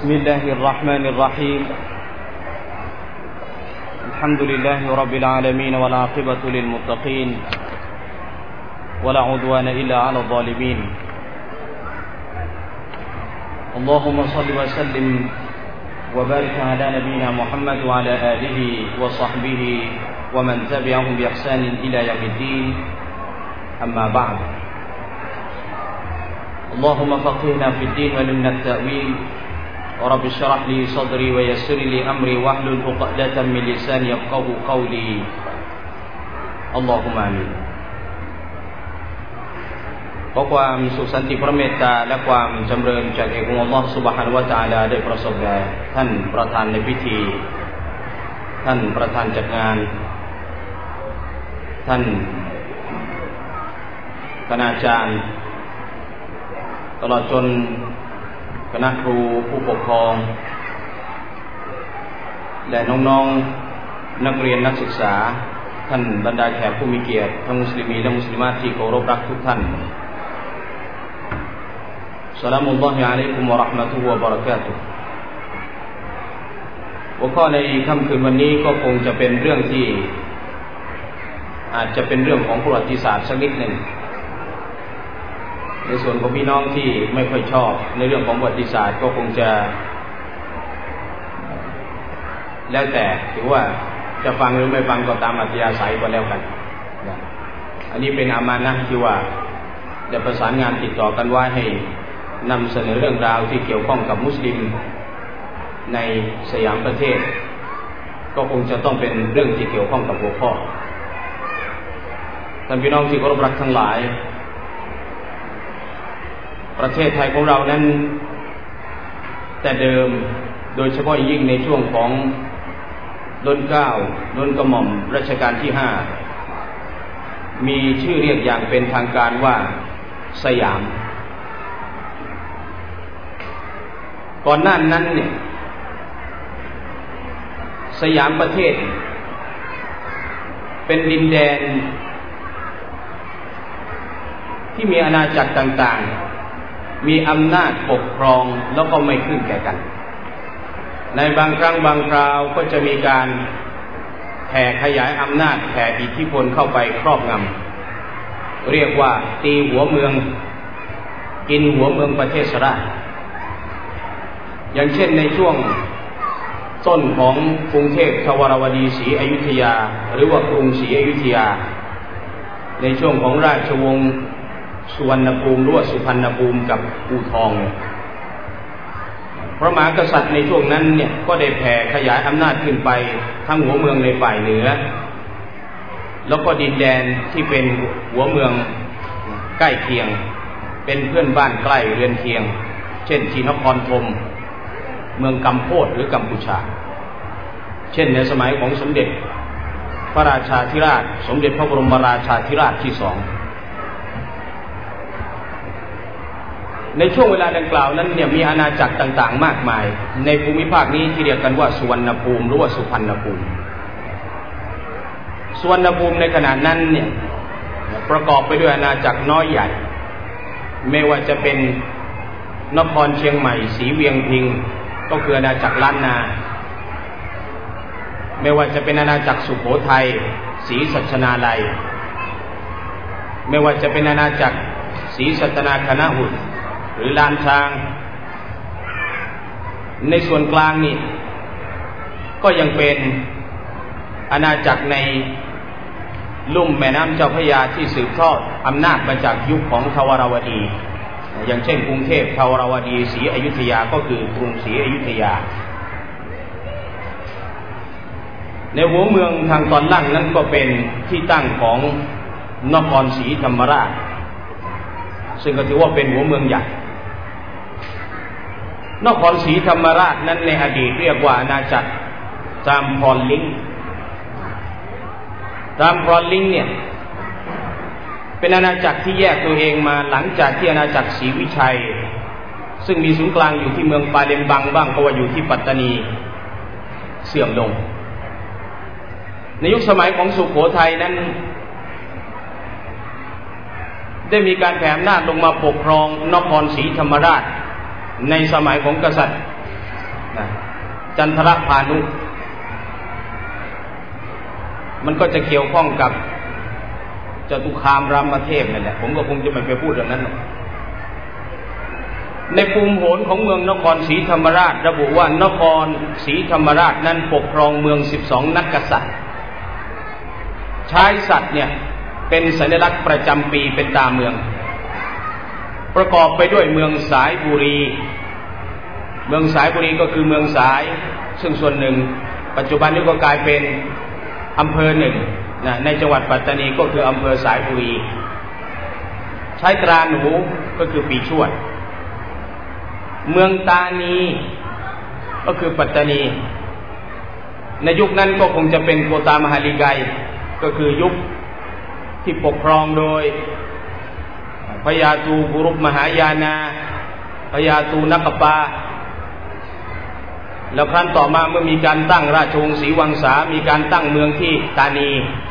بسم الله الرحمن الرحيم الحمد لله رب العالمين والعاقبة للمتقين ولا عدوان إلا على الظالمين اللهم صل وسلم وبارك على نبينا محمد وعلى آله وصحبه ومن تبعهم بإحسان إلى يوم الدين أما بعد اللهم فقهنا في الدين وعلمنا التأويل ورب اشرح لي صدري ويسر لي أمري واحلل عقدة من لساني يفقهوا قولي اللهم آمينขอความสุขสันติพระเมตตาและความจำเริญจากเอกองค์อัลเลาะห์ซุบฮานะฮูวะตะอาลาได้ประสบแด่ท่านประธานในพิธีท่านประธานจัดงานท่านคณาจารย์ตลอดจนคณะครูผู้ปกครองและน้องๆนักเรียนนักศึกษาท่านบรรดาแขกผู้มีเกียรติทั้งมุสลิมีและมุสลิมาที่เคารพรักทุกท่านสลามุลลอฮิอะลัยกุมวะเราะห์มะตุฮ์วะบะเราะกาตุฮ์หัวข้อในค่ำคืนวันนี้ก็คงจะเป็นเรื่องที่อาจจะเป็นเรื่องของประวัติศาสตร์สักนิดหนึ่งในส่วนของพี่น้องที่ไม่ค่อยชอบในเรื่องของประวัติศาสตร์ก็คงจะแล้วแต่ถือว่าจะฟังหรือไม่ฟังก็ตามอัธยาศัยก็แล้วกันอันนี้เป็นอามานะห์ที่ว่าจะประสานงานติดต่อกันไว้ให้นำเสนอเรื่องราวที่เกี่ยวข้องกับมุสลิมในสยามประเทศก็คงจะต้องเป็นเรื่องที่เกี่ยวข้องกับหัวข้อท่านพี่น้องที่เคารพรักทั้งหลายประเทศไทยของเรานั้นแต่เดิมโดยเฉพาะยิ่งในช่วงของรัชกาลที่ 9 รัชกาลกระหม่อมรัชกาลที่ 5มีชื่อเรียกอย่างเป็นทางการว่าสยามก่อนหน้านั้นเนี่ยสยามประเทศเป็นดินแดนที่มีอาณาจักรต่างๆมีอำนาจปกครองแล้วก็ไม่ขึ้นแก่กันในบางครั้งบางคราวก็จะมีการแผ่ขยายอำนาจแผ่อิทธิพลเข้าไปครอบงำเรียกว่าตีหัวเมืองกินหัวเมืองประเทศสระอย่างเช่นในช่วงต้นของกรุงเทพทวารวดีศรีอยุธยาหรือว่ากรุงศรีอยุธยาในช่วงของราชวงศ์สุวรรณภูมิหรือว่าสุพรรณภูมิกับอู่ทองพระมหากษัตริย์ในช่วงนั้นเนี่ยก็ได้แผ่ขยายอำนาจขึ้นไปทั้งหัวเมืองในฝ่ายเหนือแล้วก็ดินแดนที่เป็นหัวเมืองใกล้เคียงเป็นเพื่อนบ้านใกล้เรือนเคียงเช่นที่นครธมเมืองกัมโพดหรือกัมพูชาเช่นในสมัยของสมเด็จพระราชาธิราชสมเด็จพระบรมราชาธิราชที่ 2ในช่วงเวลาดังกล่าวนั้นเนี่ยมีอาณาจักรต่างๆมากมายในภูมิภาคนี้ที่เรียกกันว่าสุวรรณภูมิหรือว่าสุพรรณภูมิสุวรรณภูมิในขณะนั้นเนี่ยประกอบไปด้วยอาณาจักรน้อยใหญ่ไม่ว่าจะเป็นนครเชียงใหม่ศรีเวียงพิงก็คืออาณาจักรล้านนาไม่ว่าจะเป็นอาณาจักรสุโขทัยศรีสัชนาลัยไม่ว่าจะเป็นอาณาจักรศรีสัตนาคณหุตหรือลานช้างในส่วนกลางนี่ก็ยังเป็นอาณาจักรในลุ่มแม่น้ำเจ้าพระยาที่สืบทอดอำนาจมาจากยุคของทวารวดีอย่างเช่นกรุงเทพทวารวดีศรีอยุธยาก็คือกรุงศรีอยุธยาในหัวเมืองทางตอนล่างนั้นก็เป็นที่ตั้งของนครศรีธรรมราชซึ่งก็ถือว่าเป็นหัวเมืองใหญ่นครศรีธรรมราชนั้นในอดีตเรียกว่าอาณาจักรจามพรลิงจามพรลิงเนี่ยเป็นอาณาจักรที่แยกตัวเองมาหลังจากที่อาณาจักรศรีวิชัยซึ่งมีศูนย์กลางอยู่ที่เมืองปาเลมบังบ้างก็ว่าอยู่ที่ปัตตานีเสื่อมลงในยุคสมัยของสุโขทัยนั้น ได้มีการแผ่อำนาจลงมาปกครองนครศรีธรรมราชในสมัยของกษัตริย์จันทรพานุมันก็จะเกี่ยวข้องกับจตุคามรามเทพนั่นแหละผมก็คงจะไม่ไปพูดเรื่องนั้นหรอกในภูมิโหรของเมืองนครศรีธรรมราชระบุว่านครศรีธรรมราชนั้นปกครองเมือง12 นักกษัตริย์ใช้สัตว์เนี่ยเป็นสัญลักษณ์ประจำปีเป็นตาเมืองประกอบไปด้วยเมืองสายบุรีเมืองสายบุรีก็คือเมืองสายซึ่งส่วนหนึ่งปัจจุบันนี้ก็กลายเป็นอำเภอหนึ่งในจังหวัดปัตตานีก็คืออำเภอสายบุรีใช้ตราหนูก็คือปีชวดเมืองตานีก็คือปัตตานีในยุคนั้นก็คงจะเป็นโกตามหาลิไกก็คือยุคที่ปกครองโดยพญาตูบุรุษมหายานาพญาตูนักปาแล้วครั้นต่อมาเมื่อมีการตั้งราชวงศ์ศรีวังสามีการตั้งเมืองที่ตานี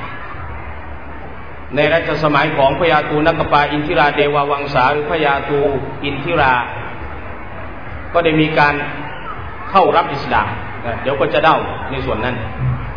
ในรัชสมัยของพญาตูนักปาอินทิราเดวาวังสาหรือพญาตูอินทิราก็ได้มีการเข้ารับอิสลามเดี๋ยวก็จะเล่าในส่วนนั้น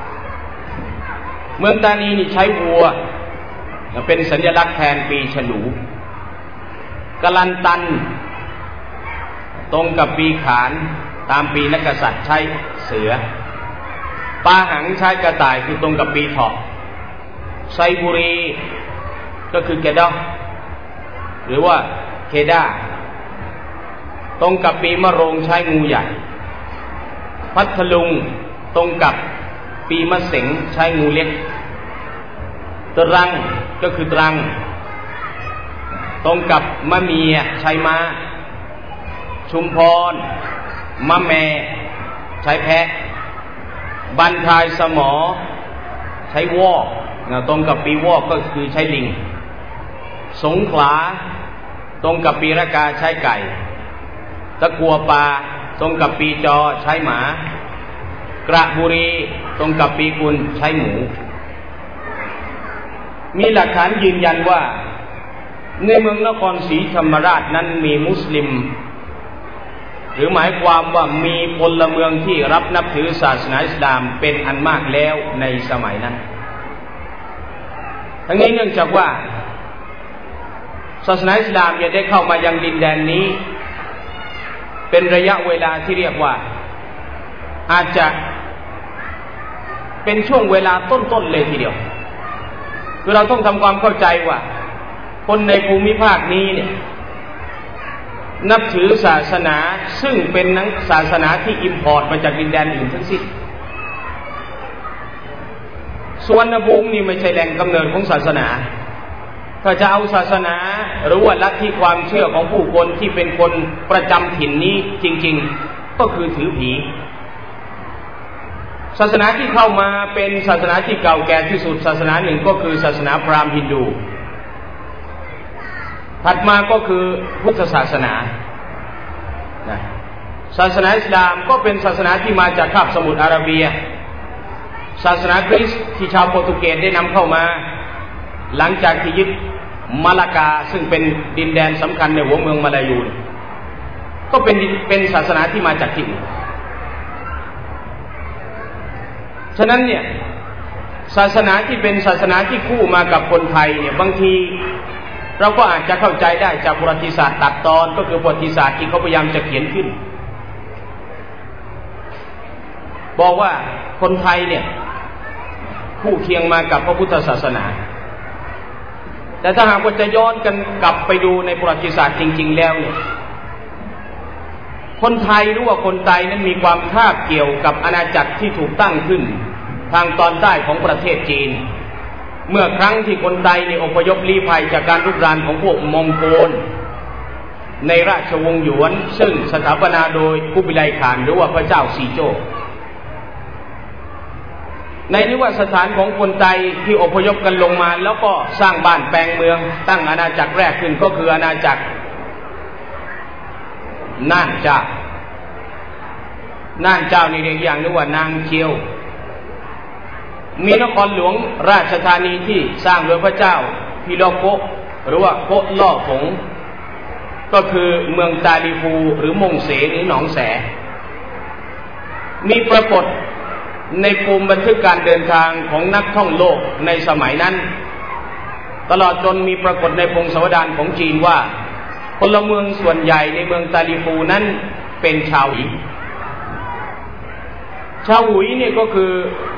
เมืองตานีนี่ใช้วัวเป็นสัญลักษณ์แทนปีฉลูกลันตันตรงกับปีขานตามปีนักกษัตริย์ใช้เสือปาหังใช้กระต่ายคือตรงกับปีเถาะไซบุรีก็คือเกดอหรือว่าเคดาตรงกับปีมะโรงใช้งูใหญ่พัทลุงตรงกับปีมะเสงใช้งูเล็กตรังก็คือตรังตรงกับมะเมียใช้ม้าชุมพรมะแมใช้แพะบันทายสมอใช้วอกตรงกับปีวอกก็คือใช้ลิงสงขลาตรงกับปีระกาใช้ไก่ตะกัวป่าตรงกับปีจอใช้หมากระบุรีตรงกับปีกุลใช้หมูมีหลักฐานยืนยันว่าในเมืองนครศรีธรรมราชนั้นมีมุสลิมหรือหมายความว่ามีพลเมืองที่รับนับถือศาสนาอิสลามเป็นอันมากแล้วในสมัยนั้นทั้งนี้เนื่องจากว่าศาสนาอิสลามได้เข้ามายังดินแดนนี้เป็นระยะเวลาที่เรียกว่าอาจจะเป็นช่วงเวลาต้นๆเลยทีเดียวคือเราต้องทำความเข้าใจว่าคนในภูมิภาคนี้เนี่ยนับถือศาสนาซึ่งเป็นศาสนาที่อิมพอร์ตมาจากดินแดนอื่นทั้งสิ้นสุวรรณภูมินี่ไม่ใช่แหล่งกำเนิดของศาสนาถ้าจะเอาศาสนาหรือว่าลัทธิความเชื่อของผู้คนที่เป็นคนประจำถิ่นนี้จริงๆก็คือถือผีศาสนาที่เข้ามาเป็นศาสนาที่เก่าแก่ที่สุดศาสนาหนึ่งก็คือศาสนาพราหมณ์ฮินดูถัดมาก็คือพุทธศาสนาศาสนาอิสลามก็เป็นศาสนาที่มาจากคาบสมุทรอาระเบียศาสนาคริสต์ที่ชาวโปรตุเกสได้นำเข้ามาหลังจากที่ยึดมาลากาซึ่งเป็นดินแดนสำคัญในหัวเมืองมาลายูก็เป็นศาสนาที่มาจากที่อื่นฉะนั้นเนี่ยศาสนาที่เป็นศาสนาที่คู่มากับคนไทยเนี่ยบางทีเราก็อาจจะเข้าใจได้จากประวัติศาสตร์ตัดตอนก็คือประวัติศาสตร์ที่เขาพยายามจะเขียนขึ้นบอกว่าคนไทยเนี่ยคู่เคียงมากับพระพุทธศาสนาแต่ถ้าหากว่าจะย้อนกันกลับไปดูในประวัติศาสตร์จริงๆแล้วเนี่ยคนไทยหรือว่าคนไทยนั้นมีความคาบเกี่ยวกับอาณาจักรที่ถูกตั้งขึ้นทางตอนใต้ของประเทศจีนเมื่อครั้งที่คนไทยอพยพลี้ภัยจากการรุกรานของพวกมองโกลในราชวงศ์หยวนซึ่งสถาปนาโดยกุบิไลข่านหรือว่าพระเจ้าซีโจ้ในนิวาสถานของคนไทยที่อพยพกันลงมาแล้วก็สร้างบ้านแปลงเมืองตั้งอาณาจักรแรกขึ้นก็คืออาณาจักรน่านเจ้านี่เรียกอย่างนึกว่านางเจียวมีนครหลวงราชธานีที่สร้างโดยพระเจ้าพิโลโกหรือว่าโกล่อผงก็คือเมืองตาลีฟูหรือมงเสหรือหนองแสมีปรากฏในกลุ่มบันทึกการเดินทางของนักท่องโลกในสมัยนั้นตลอดจนมีปรากฏในพงศาวดารของจีนว่าพลเมืองส่วนใหญ่ในเมืองตาลิฟูนั้นเป็นชาวหุยเนี่ยก็คือ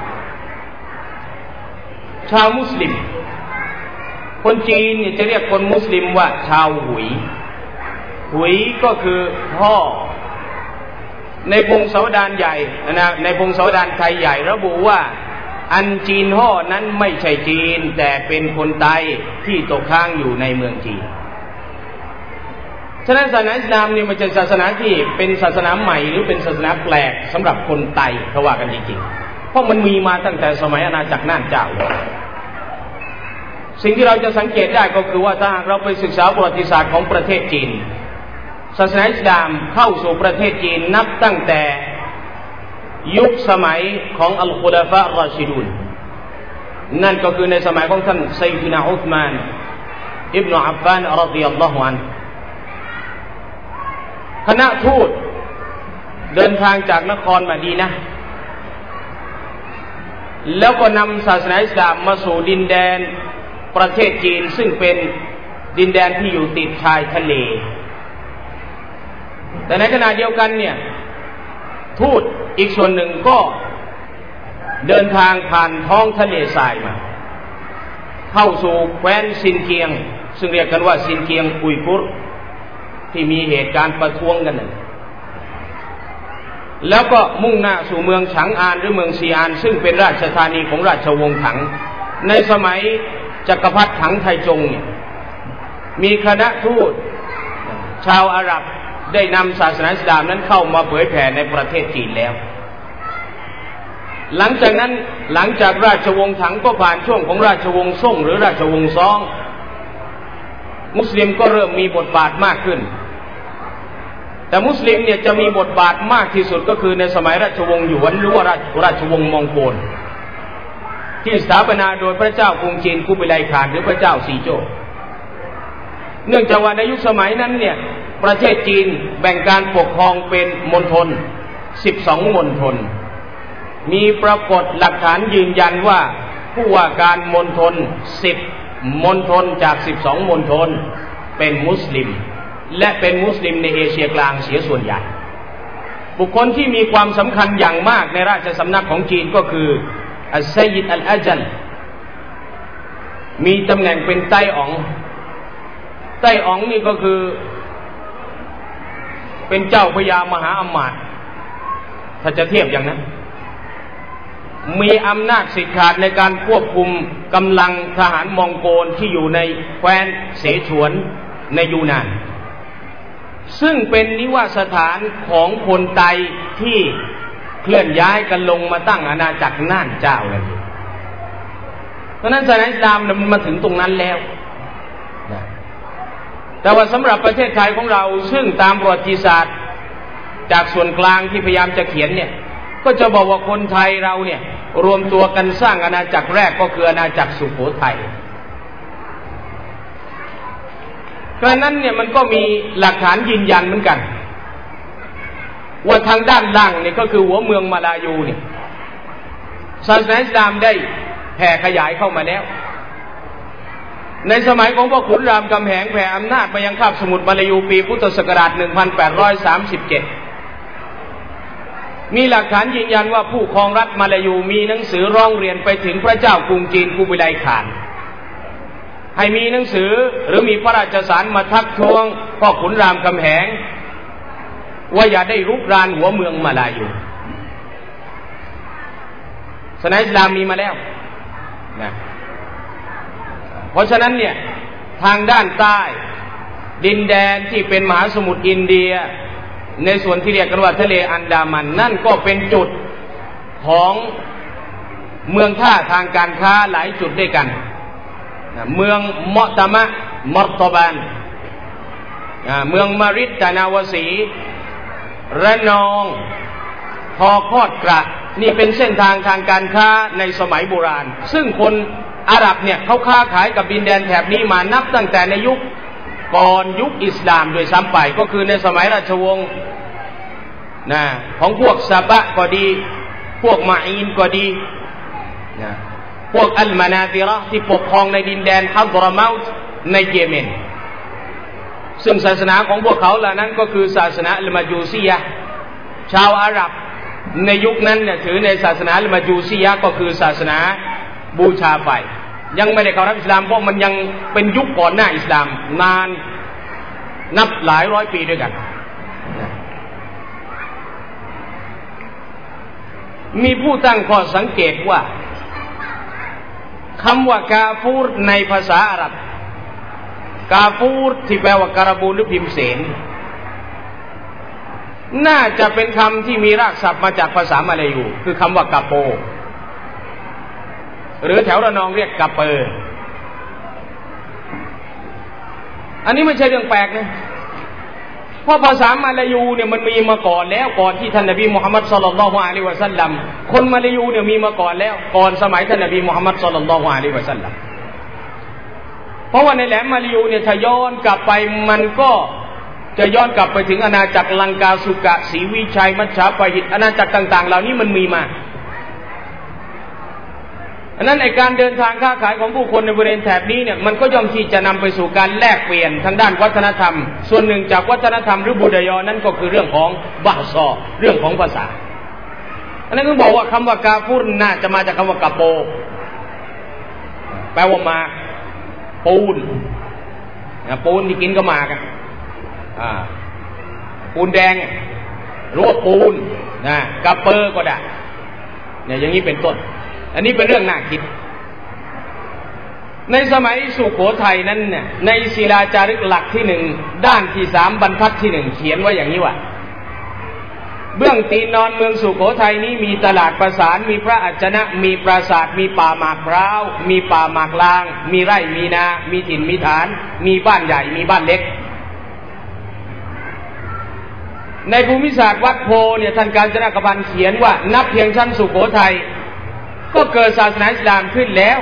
ชาวมุสลิมคนจีนเนี่ยจะเรียกคนมุสลิมว่าชาวหุยก็คือพ่อในพงศาวดารใหญ่นะในพงศาวดารไทยใหญ่ระบุว่าอันจีนห่อนั้นไม่ใช่จีนแต่เป็นคนไทยที่ตกค้างอยู่ในเมืองจีนฉะนั้นศาสนาอิสลามนี่มันจะศาสนาที่เป็นศาสนาใหม่หรือเป็นศาสนาแปลกสำหรับคนไทยเขาว่ากันจริงๆเพราะมันมีมาตั้งแต่สมัยอาณาจักรน่านเจ้าสิ่งที่เราจะสังเกตได้ก็คือว่าถ้าเราไปศึกษาประวัติศาสตร์ของประเทศจีนศาสนาอิสลามเข้าสู่ประเทศจีนนับตั้งแต่ยุคสมัยของอัลกุลาฟะรอชิดูนนั่นก็คือในสมัยของท่านซัยยิดนาอุษมานอิบนุอัฟฟานรอฎิยัลลอฮุอันฮุคณะทูตเดินทางจากนครมะดีนะห์แล้วก็นำศาสนาอิสลามมาสู่ดินแดนประเทศจีนซึ่งเป็นดินแดนที่อยู่ติดชายทะเลแต่ในขณะเดียวกันเนี่ยทูตอีกส่วนหนึ่งก็เดินทางผ่านท้องทะเลทรายมาเข้าสู่แคว้นซินเกียงซึ่งเรียกกันว่าซินเกียงอุยกุรที่มีเหตุการณ์ประท้วงกันนั่นแล้วก็มุ่งหน้าสู่เมืองฉางอานหรือเมืองซีอานซึ่งเป็นราชธานีของราชวงศ์ถังในสมัยจักรพรรดิถังไทจงเนี่ยมีคณะทูตชาวอาหรับได้นำศาสนาอิสลามนั้นเข้ามาเผยแผ่ในประเทศจีนแล้วหลังจากนั้นหลังจากราชวงศ์ถังก็ผ่านช่วงของราชวงศ์ซ่งหรือราชวงศ์ซองมุสลิมก็เริ่มมีบทบาทมากขึ้นแต่มุสลิมเนี่ยจะมีบทบาทมากที่สุดก็คือในสมัยราชวงศ์หยวนหรือว่าราชวงศ์มองโกลที่สถาปนาโดยพระเจ้ากรุงจีนกุบิไลข่านหรือพระเจ้าซีโจ้เนื่องจากว่าในยุคสมัยนั้นเนี่ยประเทศจีนแบ่งการปกครองเป็นมณฑล12มณฑลมีปรากฏหลักฐานยืนยันว่าผู้ว่าการมณฑล10มณฑลจาก12มณฑลเป็นมุสลิมและเป็นมุสลิมในเอเชียกลางเสียส่วนใหญ่บุคคลที่มีความสำคัญอย่างมากในราชสำนักของจีนก็คืออัสซัยยิดอัลอาจัลมีตำแหน่งเป็นไต้อ๋องนี่ก็คือเป็นเจ้าพญามหาอมาตย์ถ้าจะเทียบอย่างนั้นมีอำนาจสิทธิ์ขาดในการควบคุมกำลังทหารมองโกลที่อยู่ในแคว้นเสฉวนในยูนานซึ่งเป็นนิวาสถานของคนไทยที่เคลื่อนย้ายกันลงมาตั้งอาณาจักรน่านเจ้าเลยเพราะนั้นศาสนาอิสลามมันมาถึงตรงนั้นแล้วแต่ว่าสำหรับประเทศไทยของเราซึ่งตามประวัติศาสตร์จากส่วนกลางที่พยายามจะเขียนเนี่ยก็จะบอกว่าคนไทยเราเนี่ยรวมตัวกันสร้างอาณาจักรแรกก็คืออาณาจักรสุโขทัยกระนั้นเนี่ยมันก็มีหลักฐานยืนยันเหมือนกันว่าทางด้านล่างเนี่ยก็คือหัวเมืองมาลายูเนี่ยศาสนาอิสลามได้แผ่ขยายเข้ามาแล้วในสมัยของพ่อขุนรามคำแหงแผ่อำนาจไปยังคาบสมุทรมาลายูปีพุทธศักราช 1837 มีหลักฐานยืนยันว่าผู้ครองรัฐมาลายูมีหนังสือร้องเรียนไปถึงพระเจ้ากรุงจีนกุบิไลข่านให้มีหนังสือหรือมีพระราชสารมาทักท้วงพ่อขุนรามคำแหงว่าอย่าได้รุกรานหัวเมืองมาลายูศาสนาอิสลามมีมาแล้วนะเพราะฉะนั้นเนี่ยทางด้านใต้ดินแดนที่เป็นมหาสมุทรอินเดียในส่วนที่เรียกกันว่าทะเลอันดามันนั่นก็เป็นจุดของเมืองท่าทางการค้าหลายจุดด้วยกันเมืองมอตามะมอร์ตบานเมืองมาริดตานาวสีระนองพอคอดกระนี่เป็นเส้นทางทางการค้าในสมัยโบราณซึ่งคนอาหรับเนี่ยเขาค้าขายกับดินแดนแถบนี้มานับตั้งแต่ในยุคก่อนยุคอิสลามโดยซ้ำไปก็คือในสมัยราชวงศ์นะของพวกซาบะก็ดีพวกมาอีนก็ดีนะพวกอัลมานาติเราะห์ที่ปกครองในดินแดนฮัฎรอเมาต์ในเยเมนซึ่งศาสนาของพวกเขาเหล่านั้นก็คือศาสนาอัลมาจูซียะห์ชาวอาหรับในยุคนั้นเนี่ยถือในศาสนาอัลมาจูซียะห์ก็คือศาสนาบูชาไฟยังไม่ได้เข้ารับอิสลามเพราะมันยังเป็นยุคก่อนหน้าอิสลามนานนับหลายร้อยปีด้วยกันมีผู้ตั้งข้อสังเกตว่าคำว่ากาฟูรในภาษาอาหรับกาฟูรที่แปลว่าการบูนหรือพิมพ์เสนน่าจะเป็นคำที่มีรากศัพท์มาจากภาษามาลายูคือคำว่ากาโปหรือแถวระนองเรียกกาเปอร์อันนี้ไม่ใช่เรื่องแปลกนะเพราะภาษามาลายูเนี่ยมันมีมาก่อนแล้วก่อนที่ท่านนบีมุฮัมมัดศ็อลลัลลอฮุอะลัยฮิวะซัลลัมคนมาลายูเนี่ยมีมาก่อนแล้วก่อนสมัยท่านนบีมุฮัมมัดศ็อลลัลลอฮุอะลัยฮิวะซัลลัมเพราะว่าในแหลมมาลายูเนี่ยถ้าย้อนกลับไปมันก็จะย้อนกลับไปถึงอาณาจักรลังกาสุกะศรีวิชัยมัชฌาปหิตอาณาจักรต่างๆเหล่านี้มันมีมาอันนั้นในการเดินทางค้าขายของผู้คนในบริเวณแถบนี้เนี่ยมันก็ย่อมที่จะนำไปสู่การแลกเปลี่ยนทางด้านวัฒนธรรมส่วนหนึ่งจากวัฒนธรรมหรือบุดายอนั้นก็คือเรื่องของบาซอเรื่องของภาษาอันนั้นก็บอกว่าคำว่ากาฟุรน่าจะมาจากคำว่ากาโปแปลว่ามาปูนปูนที่กินก็มากันปูนแดงหรือว่าปูนนะกาเปอร์ก็ได้เนี่ยอย่างนี้เป็นต้นอันนี้เป็นเรื่องน่าคิดในสมัยสุโขทัยนั้นเนี่ยในศิลาจารึกหลักที่หนึ่งด้านที่3บรรทัดที่1เขียนไว้อย่างนี้ว่าเบื้องตีนนอนเมืองสุโขทัยนี้มีตลาดประสานมีพระอัจฉนะมีปราสาทมีป่าหมากพร้าวมีป่าหมากลางมีไร่มีนามีถิ่นมีฐานมีบ้านใหญ่มีบ้านเล็กในภูมิศาสตร์วัดโพเนี่ยท่านกาญจนกพันธ์เขียนว่านับเพียงชั้นสุโขทัยก็เกิดศาสนาอิสลามขึ้นแล้ว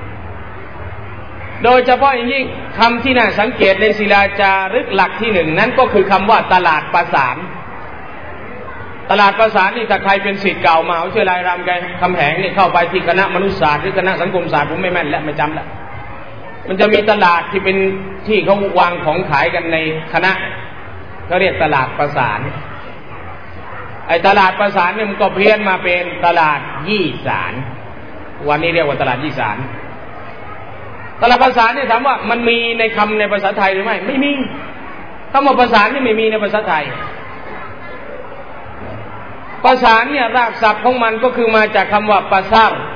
โดยเฉพาะอย่างยิ่งคำที่น่าสังเกตในศิลาจารึกหลักที่1นั้นก็คือคำว่าตลาดประสานตลาดประสานนี่ถ้าใครเป็นศิษย์เก่ามหาวิทยาลัยรามคำแหงเนี่ยเข้าไปที่คณะมนุษยศาสตร์หรือคณะสังคมศาสตร์ผมไม่แม่นและไม่จำละมันจะมีตลาดที่เป็นที่เขาวางของขายกันในคณะเขาเรียกตลาดประสานไอ้ตลาดประสานเนี่ยมันก็เพี้ยนมาเป็นตลาดยี่สานวันนี้เรียกว่าตลาดยี่สานตลาดประสานเนี่ยถามว่ามันมีในคำในภาษาไทยหรือไม่ไม่มีคำว่าประสานนี่ไม่มีในภาษาไทยประสานเนี่ยรากศัพท์ของมันก็คือมาจากคำว่าประซาร์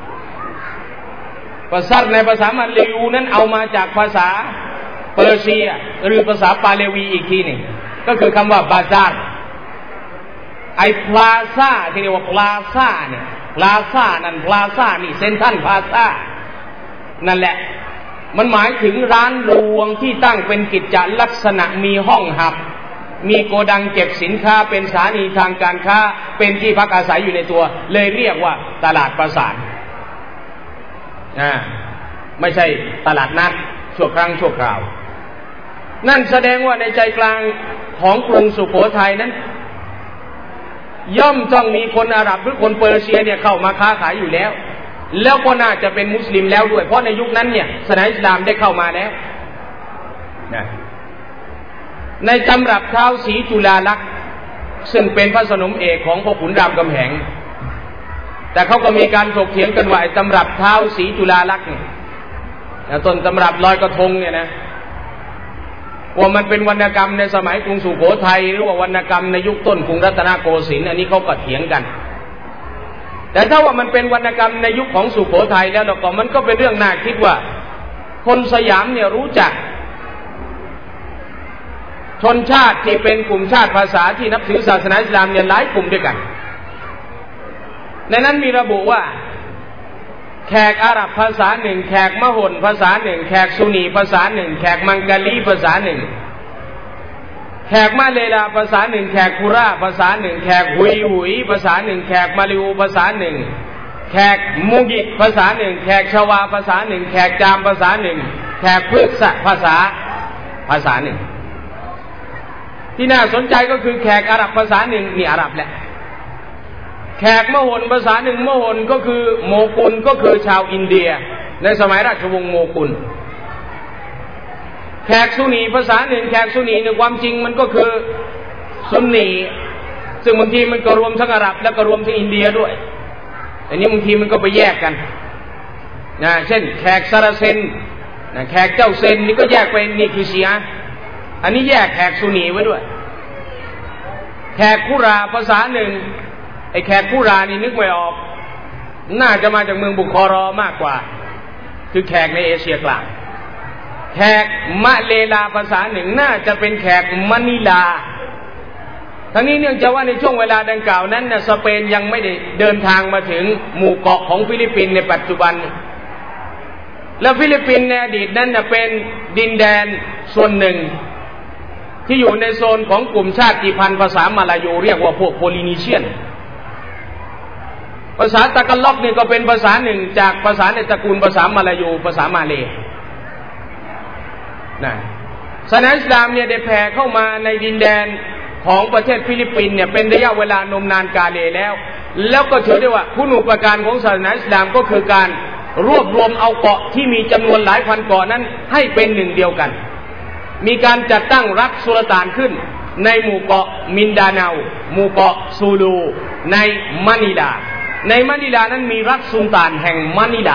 ประซาร์ในภาษามาลายูนั้นเอามาจากภาษาเปอร์เซียหรือภาษาปาเลวีอีกทีหนึ่งก็คือคำว่าบาซาร์ไอ้พลาซ่าที่เรียกว่าพลาซ่าเนี่ยพลาซ่านั่นพลาซ่านี่เซ็นทรัลพลาซ่านั่นแหละมันหมายถึงร้านรวงที่ตั้งเป็นกิจจลักษณะมีห้องหับมีโกดังเก็บสินค้าเป็นสถานีทางการค้าเป็นที่พักอาศัยอยู่ในตัวเลยเรียกว่าตลาดประสานไม่ใช่ตลาดนัดชั่วครั้งชั่วคราวนั่นแสดงว่าในใจกลางของกรุงสุโขทัยนั้นย่อมต้องมีคนอาหรับหรือคนเปอร์เซียเนี่ยเข้ามาค้าขายอยู่แล้วแล้วก็น่าจะเป็นมุสลิมแล้วด้วยเพราะในยุคนั้นเนี่ยศาสนาอิสลามได้เข้ามาแล้วในตำรับท้าวศรีจุฬาลักษณ์ซึ่งเป็นพระสนมเอกของพ่อขุนรามคำแหงแต่เขาก็มีการถกเถียงกันว่าตำรับท้าวศรีจุฬาลักษณ์เนี่ยต้นตำรับลอยกระทงเนี่ยนะว่ามันเป็นวรรณกรรมในสมัยกรุงสุโขทัยหรือว่าวรรณกรรมในยุคต้นกรุงรัตนโกสินทร์อันนี้เขาก็เถียงกันแต่ถ้าว่ามันเป็นวรรณกรรมในยุคของสุโขทัยแล้วก็มันก็เป็นเรื่องน่าคิดว่าคนสยามเนี่ยรู้จักชนชาติที่เป็นกลุ่มชาติภาษาที่นับถือศาสนาอิสลามเนี่ยหลายกลุ่มด้วยกันในนั้นมีระบุว่าแขกอาหรับภาษาหนึ่งแขกมะฮนภาษาหนึ่งแขกซุนีภาษาหนึ่งแขกมังกาลีภาษาหนึ่งแขกมาเลลาภาษาหนึ่งแขกคุราภาษาหนึ่งแขกหุยภาษาหนึ่งแขกมาลิวภาษาหนึ่งแขกมุกิภาษาหนึ่งแขกชวาภาษาหนึ่งแขกจามภาษาหนึ่งแขกพฤกษภาษาหนึ่งที่น่าสนใจก็คือแขกอาหรับภาษาหนึ่งนี่อาหรับแหละแขกมโหนภาษาหนึ่งมโหนก็คือโมกุลก็คือชาวอินเดียในสมัยราชวงศ์โมกุลแขกซุนีภาษาหนึ่งแขกซุนีในความจริงมันก็คือซุนนีซึ่งบางทีมันก็รวมทั้งอาหรับแล้วก็รวมทั้งอินเดียด้วยแต่นี้บางทีมันก็ไปแยกกันนะเช่นแขกซาราเซนนะแขกเจ้าเซนนี่ก็แยกไปนี่คือชีอะห์อันนี้แยกแขกซุนีไว้ด้วยแขกกุราภาษาหนึ่งไอ้แขกกุรานี่นึกไม่ออกน่าจะมาจากเมืองบุคอรอมากกว่าคือแขกในเอเชียกลางแขกมะเลลาภาษาหนึ่งน่าจะเป็นแขกมะนิลาทั้งนี้เนื่องจากว่าในช่วงเวลาดังกล่าวนั้นนะสเปนยังไม่ได้เดินทางมาถึงหมู่เกาะของฟิลิปปินส์ในปัจจุบันและฟิลิปปินส์ในอดีตนั้นนะเป็นดินแดนส่วนหนึ่งที่อยู่ในโซนของกลุ่มชาติพันธุ์ภาษามาลายูเรียกว่าพวกโพลินีเชียนภาษาตะกัลล็อกนี่ก็เป็นภาษาหนึ่งจากภาษาในตระกูลภาษามาลายูภาษามาเลย์นะศาสนาอิสลามเนี่ยได้แผ่เข้ามาในดินแดนของประเทศฟิลิปปินส์เนี่ยเป็นระยะเวลานมนานกาเลแล้วก็ถือได้ว่าคุณูปการของศาสนาอิสลามก็คือการรวบรวมเอาเกาะที่มีจำนวนหลายพันเกาะนั้นให้เป็นหนึ่งเดียวกันมีการจัดตั้งรัฐสุลต่านขึ้นในหมู่เกาะมินดาเนาหมู่เกาะซูลูในมะนิลาในมะนิลานั้นมีรัฐสุลต่านแห่งมะนิลา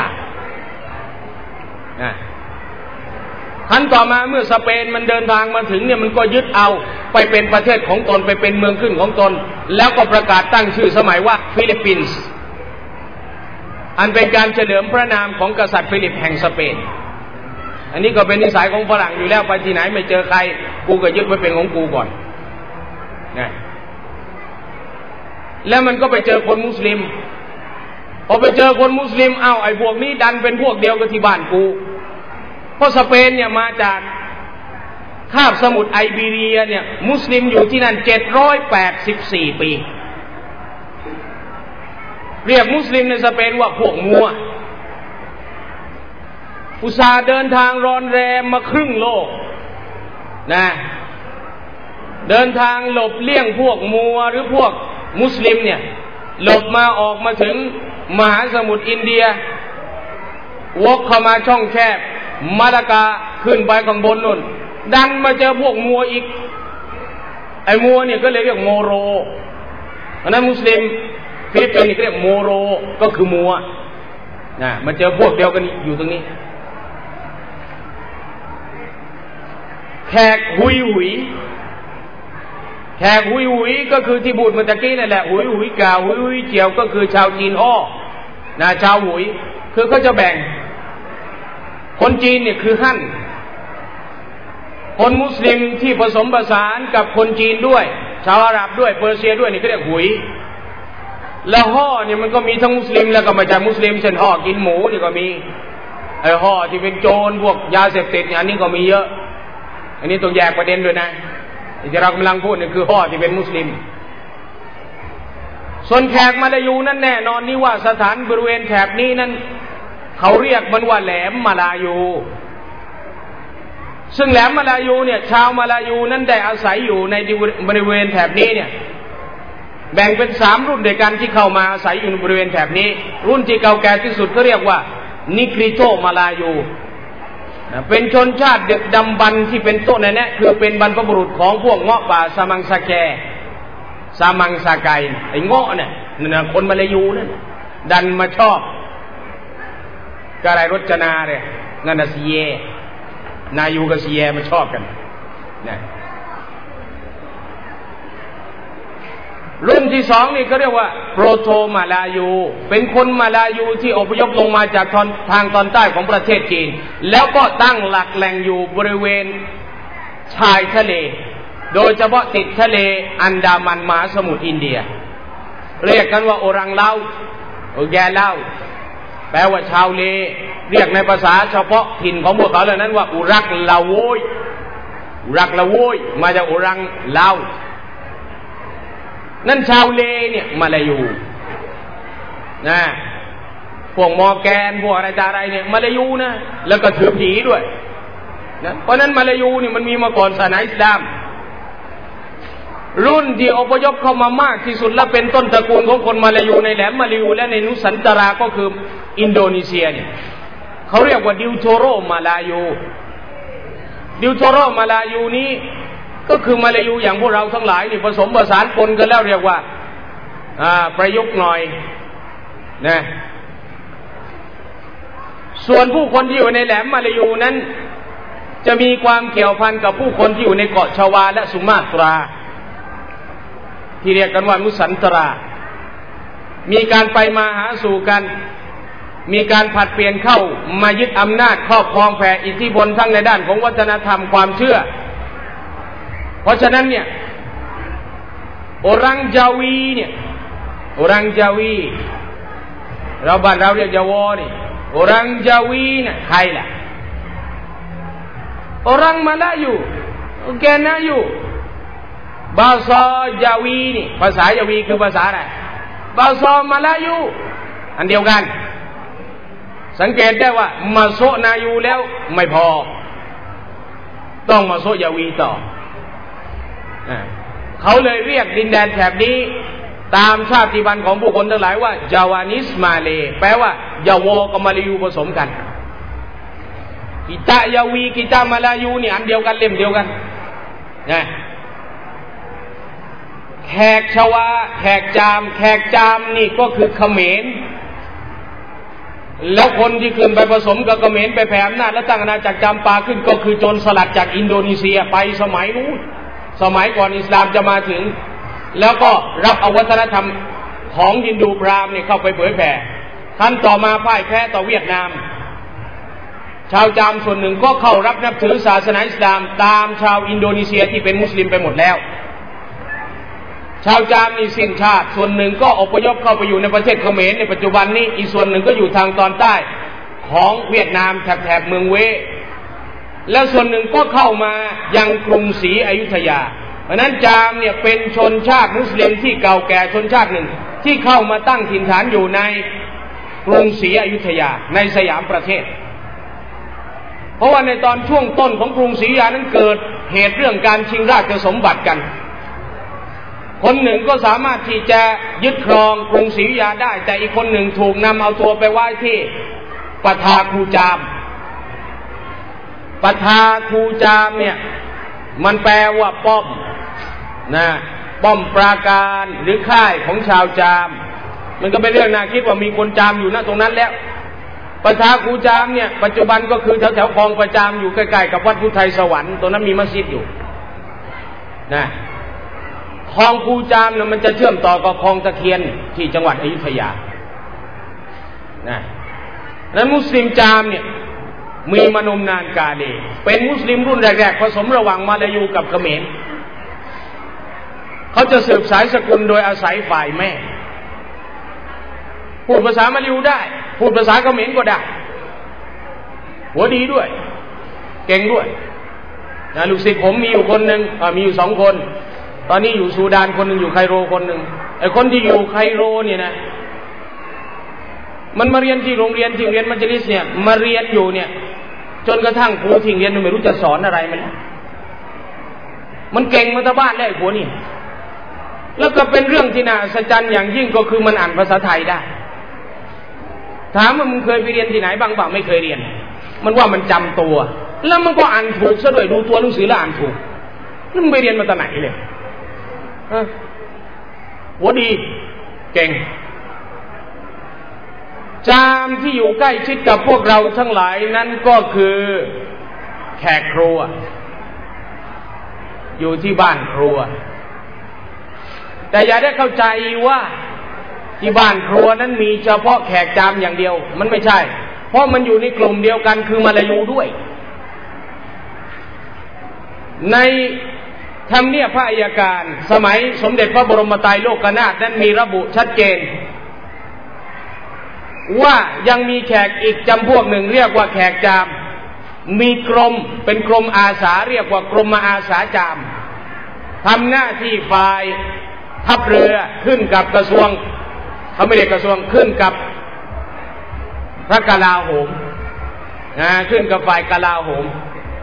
ขั้นต่อมาเมื่อสเปนมันเดินทางมาถึงเนี่ยมันก็ยึดเอาไปเป็นประเทศของตนไปเป็นเมืองขึ้นของตนแล้วก็ประกาศตั้งชื่อสมัยว่าฟิลิปปินส์อันเป็นการเฉลิมพระนามของกษัตริย์ฟิลิปแห่งสเปนอันนี้ก็เป็นนิสัยของฝรั่งอยู่แล้วไปที่ไหนไม่เจอใครกูก็ยึดไว้เป็นของกูก่อนนะแล้วมันก็ไปเจอคนมุสลิมพอไปเจอคนมุสลิมไอ้พวกนี้ดันเป็นพวกเดียวกับที่บ้านกูเพราะสเปนเนี่ยมาจากคาบสมุทรไอเบเรียเนี่ยมุสลิมอยู่ที่นั่น784 ปีเรียกมุสลิมในสเปนว่าพวกมัวอุตส่าห์เดินทางรอนแรมมาครึ่งโลกนะเดินทางหลบเลี่ยงพวกมัวหรือพวกมุสลิมเนี่ยหลบมาออกมาถึงมหาสมุทรอินเดียวกเข้ามาช่องแคบมาลากาขึ้นไปข้างบนนู่นดันมาเจอพวกมัวอีกไอ้มัวเนี่ยก็เลยเรียกโมโรเพราะนั้นมุสลิมฟิลิปปินส์นี่เรียกโมโรก็คือมัวนะมาเจอพวกเดียวกันอยู่ตรงนี้แขกหุยหุยแขกหุยหุยก็คือที่บูดเมื่อกี้นั่นแหละหุยหุยกาหุยหุยเจียวก็คือชาวจีนอ้อนะชาวหุยคือเขาจะแบ่งคนจีนเนี่ยคือฮั่นคนมุสลิมที่ผสมผสานกับคนจีนด้วยชาวอาหรับด้วยเปอร์เซียด้วยนี่เขาเรียกหุยแล้วห่อเนี่ยมันก็มีทั้งมุสลิมแล้วก็มาจากมุสลิมเช่นห่อกินหมูนี่ก็มีไอ้ห่อที่เป็นโจรพวกยาเสพติดเนี่ยอันนี้ก็มีเยอะอันนี้ต้องแยกประเด็นด้วยนะที่เรากำลังพูดนี่คือห่อที่เป็นมุสลิมส่วนแขกมาลายูนั้นแน่นอนนี่ว่าสถานบริเวณแถบนี้นั้นเขาเรียกมันว่าแหลมมาลายูซึ่งแหลมมาลายูเนี่ยชาวมาลายูนั้นได้อาศัยอยู่ในบริเวณแถบนี้เนี่ยแบ่งเป็น3รุ่นด้วยกันที่เข้ามาอาศัยอยู่ในบริเวณแถบนี้รุ่นที่เก่าแก่ที่สุดก็เรียกว่านิกริโตมาลายูเป็นชนชาติดึกดำบรรพ์ที่เป็นต้นนั่นแหละคือเป็นบรรพบุรุษของพวกเงาะป่าซามังซาแกซามังซาไกไอ้เงาะเนี่ยคนมาลายูนั่นดันมาชอบกอะไรรจนาเนี่ยนั่นน่ะซีเยนายูกับซีเยมาชอบกันนะรุ่นที่2นี่เขาเรียกว่าโปรโตมาลายูเป็นคนมาลายูที่อพยพลงมาจากทางตอนใต้ของประเทศจีนแล้วก็ตั้งหลักแหล่งอยู่บริเวณชายทะเลโดยเฉพาะติดทะเลอันดามันมหาสมุทรอินเดียเรียกกันว่าโอรังเล่าโอแกเล่าแปลว่าชาวเลเรียกในภาษาเฉพาะถิ่นของพวกเขาเหล่านั้นว่าอุรักลาโวยอุรักลาโวยมาจากโอรังเล่านั่นชาวเลเนี่ยมาลายูนะพวกมอร์แกนพวกอะไรต่ออะไรเนี่ยมาลายูนะแล้วก็ถือผีด้วยนะเพราะนั้นมาลายูนี่มันมีมาก่อนศาสนาอิสลามรุ่นที่อพยพเข้ามามากที่สุดและเป็นต้นตระกูลของคนมาลายูในแหลมมาลายูและในนุสันตราก็คืออินโดนีเซียเนี่ยเขาเรียกว่าดิวโทโรมาลายูดิวโทโรมาลายูนี้ก็คือมาลายูอย่างพวกเราทั้งหลายนี่ผสมผสานปนกันแล้วเรียกว่าประยุกต์หน่อยนะส่วนผู้คนที่อยู่ในแหลมมาลายูนั้นจะมีความเกี่ยวพันกับผู้คนที่อยู่ในเกาะชวาและสุมาตราที่เรียกกันว่านุสันตรามีการไปมาหาสู่กันมีการผลัดเปลี่ยนเข้ามายึดอำนาจครอบครองแผ่อิทธิพลทั้งในด้านของวัฒนธรรมความเชื่อเพราะฉะนั้นเนี่ยโอรังจาวีเนี่ยโอรังจาวีเราบ้านเราเรียกยาวอนี่โอรังจาวีเนี่ยใครล่ะโอรังมาลายูแกนายูบาซอยาวีนี่ภาษายาวีคือภาษาอะไรบาซอมาลายูอันเดียวกันสังเกตได้ว่ามาโซนายูแล้วไม่พอต้องมาโซยาวีต่อเขาเลยเรียกดินแดนแถบนี้ตามชาติพันธุ์ของผู้คนทั้งหลายว่าจาวานิสมาเลแปลว่ายาวอกับมาลายูผสมกันกิตายาวีกิตามาลายูนี่อันเดียวกันเล่มเดียวกันนะแขกชวาแขกจามนี่ก็คือเขมรแล้วคนที่ขึ้นไปผสมกับเขมรไปแผ่อำนาจและตั้งอาณาจักรจามปาขึ้นก็คือโจรสลัดจากอินโดนีเซียไปสมัยนู้นสมัยก่อนอิสลามจะมาถึงแล้วก็รับเอาวัฒนธรรมของฮินดูพราหมณ์เนี่ยเข้าไปเผยแผ่ท่านต่อมาพ่ายแพ้ต่อเวียดนามชาวจามส่วนหนึ่งก็เข้ารับนับถือศาสนาอิสลามตามชาวอินโดนีเซียที่เป็นมุสลิมไปหมดแล้วชาวจามนี่สิ้นชาติส่วนหนึ่งก็อพยพเข้าไปอยู่ในประเทศเขมรในปัจจุบันนี้อีกส่วนหนึ่งก็อยู่ทางตอนใต้ของเวียดนามแถบเมืองเวและส่วนหนึ่งก็เข้ามายังกรุงศรีอยุธยาเพราะนั้นจามเนี่ยเป็นชนชาติมุสลิมที่เก่าแก่ชนชาติหนึ่งที่เข้ามาตั้งถิ่นฐานอยู่ในกรุงศรีอยุธยาในสยามประเทศเพราะว่าในตอนช่วงต้นของกรุงศรีอยุธยานั้นเกิดเหตุเรื่องการชิงราชสมบัติกันคนหนึ่งก็สามารถที่จะยึดครองกรุงศรีอยุธยาได้แต่อีกคนหนึ่งถูกนำเอาตัวไปไว้ที่ปทาคูจามปทาคูจามเนี่ยมันแปลว่าป้อมนะป้อมปราการหรือค่ายของชาวจามมันก็เป็นเรื่องน่าคิดว่ามีคนจามอยู่ณตรงนั้นแล้วปทาคูจามเนี่ยปัจจุบันก็คือแถวคลองประจามอยู่ใกล้ๆกับวัดพุทธไทยสวรรค์ตรงนั้นมีมัสยิดอยู่นะคลองคูจามเนี่ยมันจะเชื่อมต่อกับคลองตะเคียนที่จังหวัดอยุธยานะแล้วมุสลิมจามเนี่ยมีมานมนานกาลเป็นมุสลิมรุ่นแรกๆผสมระหว่างมาลายูกับเขมรเขาจะสืบสายสกุลโดยอาศัยฝ่ายแม่พูดภาษามาลายูได้พูดภาษาเขมรก็ได้หัวดีด้วยเก่งด้วยนะลูกศิษย์ผมมีอยู่คนหนึ่งมีอยู่2 คนตอนนี้อยู่ซูดานคนหนึ่งอยู่ไคโรคนหนึ่งไอ้คนที่อยู่ไคโรเนี่ยนะมันมาเรียนที่โรงเรียนที่เรียนมัจลิสเนี่ยมาเรียนอยู่เนี่ยจนกระทั่งครูที่เรียนไม่รู้จะสอนอะไรมันเก่งมาตะบ้านได้หัวนี่แล้วก็เป็นเรื่องที่น่าอัศจรรย์อย่างยิ่งก็คือมันอ่านภาษาไทยได้ถามว่ามึงเคยไปเรียนที่ไหนบ้างเปล่าไม่เคยเรียนมันว่ามันจำตัวแล้วมันก็อ่านถูกซะด้วยดูตัวหนังสือแล้วอ่านถูกแล้วมึงไปเรียนมาตอนไหนเลยหัวดีเก่งจามที่อยู่ใกล้ชิดกับพวกเราทั้งหลายนั้นก็คือแขกครัวอยู่ที่บ้านครัวแต่อย่าได้เข้าใจว่าที่บ้านครัวนั้นมีเฉพาะแขกจามอย่างเดียวมันไม่ใช่เพราะมันอยู่ในกลุ่มเดียวกันคือมาลายูด้วยในทำเนียบพระอัยการสมัยสมเด็จพระบรมไตรโลกนาถนั้นมีระบุชัดเจนว่ายังมีแขกอีกจำพวกหนึ่งเรียกว่าแขกจามมีกรมเป็นกรมอาสาเรียกว่ากรมอาสาจามทำหน้าที่ฝ่ายทัพเรือขึ้นกับกระทรวงเขาไม่เรียกกระทรวงขึ้นกับพระกลาโหมขึ้นกับฝ่ายกลาโหม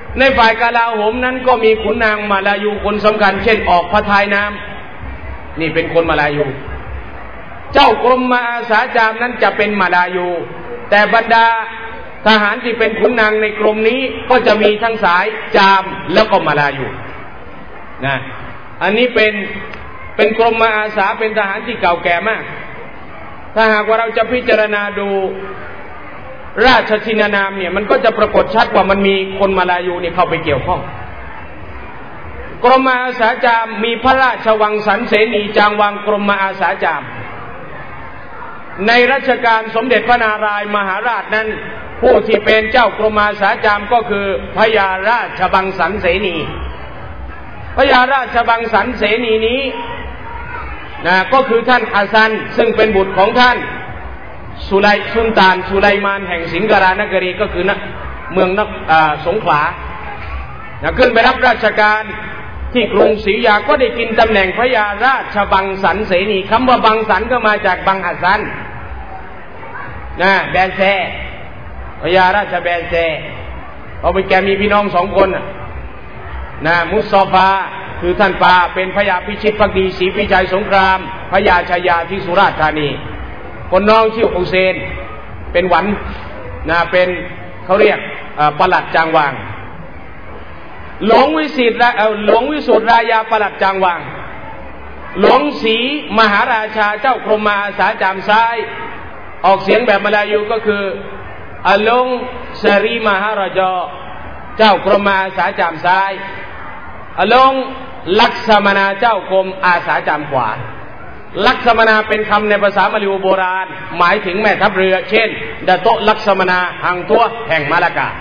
ในฝ่ายกลาโหมนั้นก็มีขุนนางมาลายูคนสำคัญเช่นออกพระทัยน้ำนี่เป็นคนมาลายูเจ้ากรมมาอาสาจามนั้นจะเป็นมาลายูแต่บรรดาทหารที่เป็นขุนนางในกรมนี้ก็จะมีทั้งสายจามแล้วก็มาลายูนะอันนี้เป็นกรมมาอาสาเป็นทหารที่เก่าแก่มากถ้าหากว่าเราจะพิจารณาดูราชชินานามเนี่ยมันก็จะปรากฏชัดว่ามันมีคนมาลายูนี่เข้าไปเกี่ยวข้องกรมมาอาสาจามมีพระราชวังสันเสนีจางวังกรมมาอาสาจามในรัชกาลสมเด็จพระนารายมหาราชนั้นผู้ที่เป็นเจ้ากรมมาอาสาจามก็คือพญาราชบังสันเสนีพญาราชบังสันเสนีนี้นะก็คือท่านฮัสซันซึ่งเป็นบุตรของท่านสุลต่านสุไลมานแห่งสิงหรานครีก็คือเมืองสงขลาขึ้นไปรับราชการที่กรุงศรีอยุธยาก็ได้กินตำแหน่งพระยาราชบังสันเสนีคำว่าบังสันก็มาจากบังฮัสซันนะแบนแซพระยาราชแบนแซเขาเป็นแกมีพี่น้อง2 คนนะมุสซอฟาคือท่านปาเป็นพระยาพิชิตภักดีศรีพิชัยสงครามพระยาชายาที่สุราษฎร์ธานีคนน้องชื่อฮุเซนเป็นหวันนะเป็นเขาเรียกปลัดจางวางหลวงวิสุทธิรายาปลัดจางวางหลวงศรีมหาราชาเจ้ากรมมาอาสาจามซ้ายออกเสียงแบบมาลายูก็คืออลงสรีมหาราชาเจ้ากรมมาอาสาจามซ้ายอลงลักษมนาเจ้ากรมอาสาจามขวาลักษมนาเป็นคำในภาษามาลายูโบราณหมายถึงแม่ทัพเรือเช่นดะโตลักษมนาหังตัวแห่งมาลากา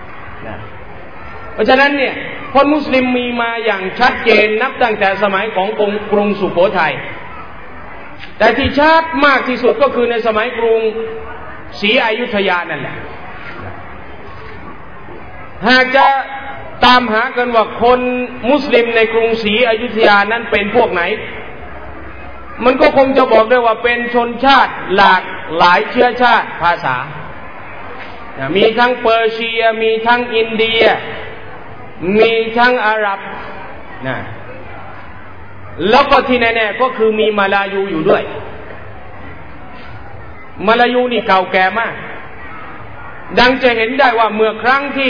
เพราะฉะนั้นเนี่ยคนมุสลิมมีมาอย่างชัดเจนนับตั้งแต่สมัยของกรุงสุโขทัยแต่ที่ชัดมากที่สุดก็คือในสมัยกรุงศรีอยุธยานั่นแหละหากจะตามหากันว่าคนมุสลิมในกรุงศรีอยุธยานั้นเป็นพวกไหนมันก็คงจะบอกได้ว่าเป็นชนชาติหลากหลายเชื้อชาติภาษามีทั้งเปอร์เซียมีทั้งอินเดียมีทั้งอาหรับนะแล้วก็ที่แน่ๆก็คือมีมาลายูอยู่ด้วยมาลายูนี่เก่าแก่มากดังจะเห็นได้ว่าเมื่อครั้งที่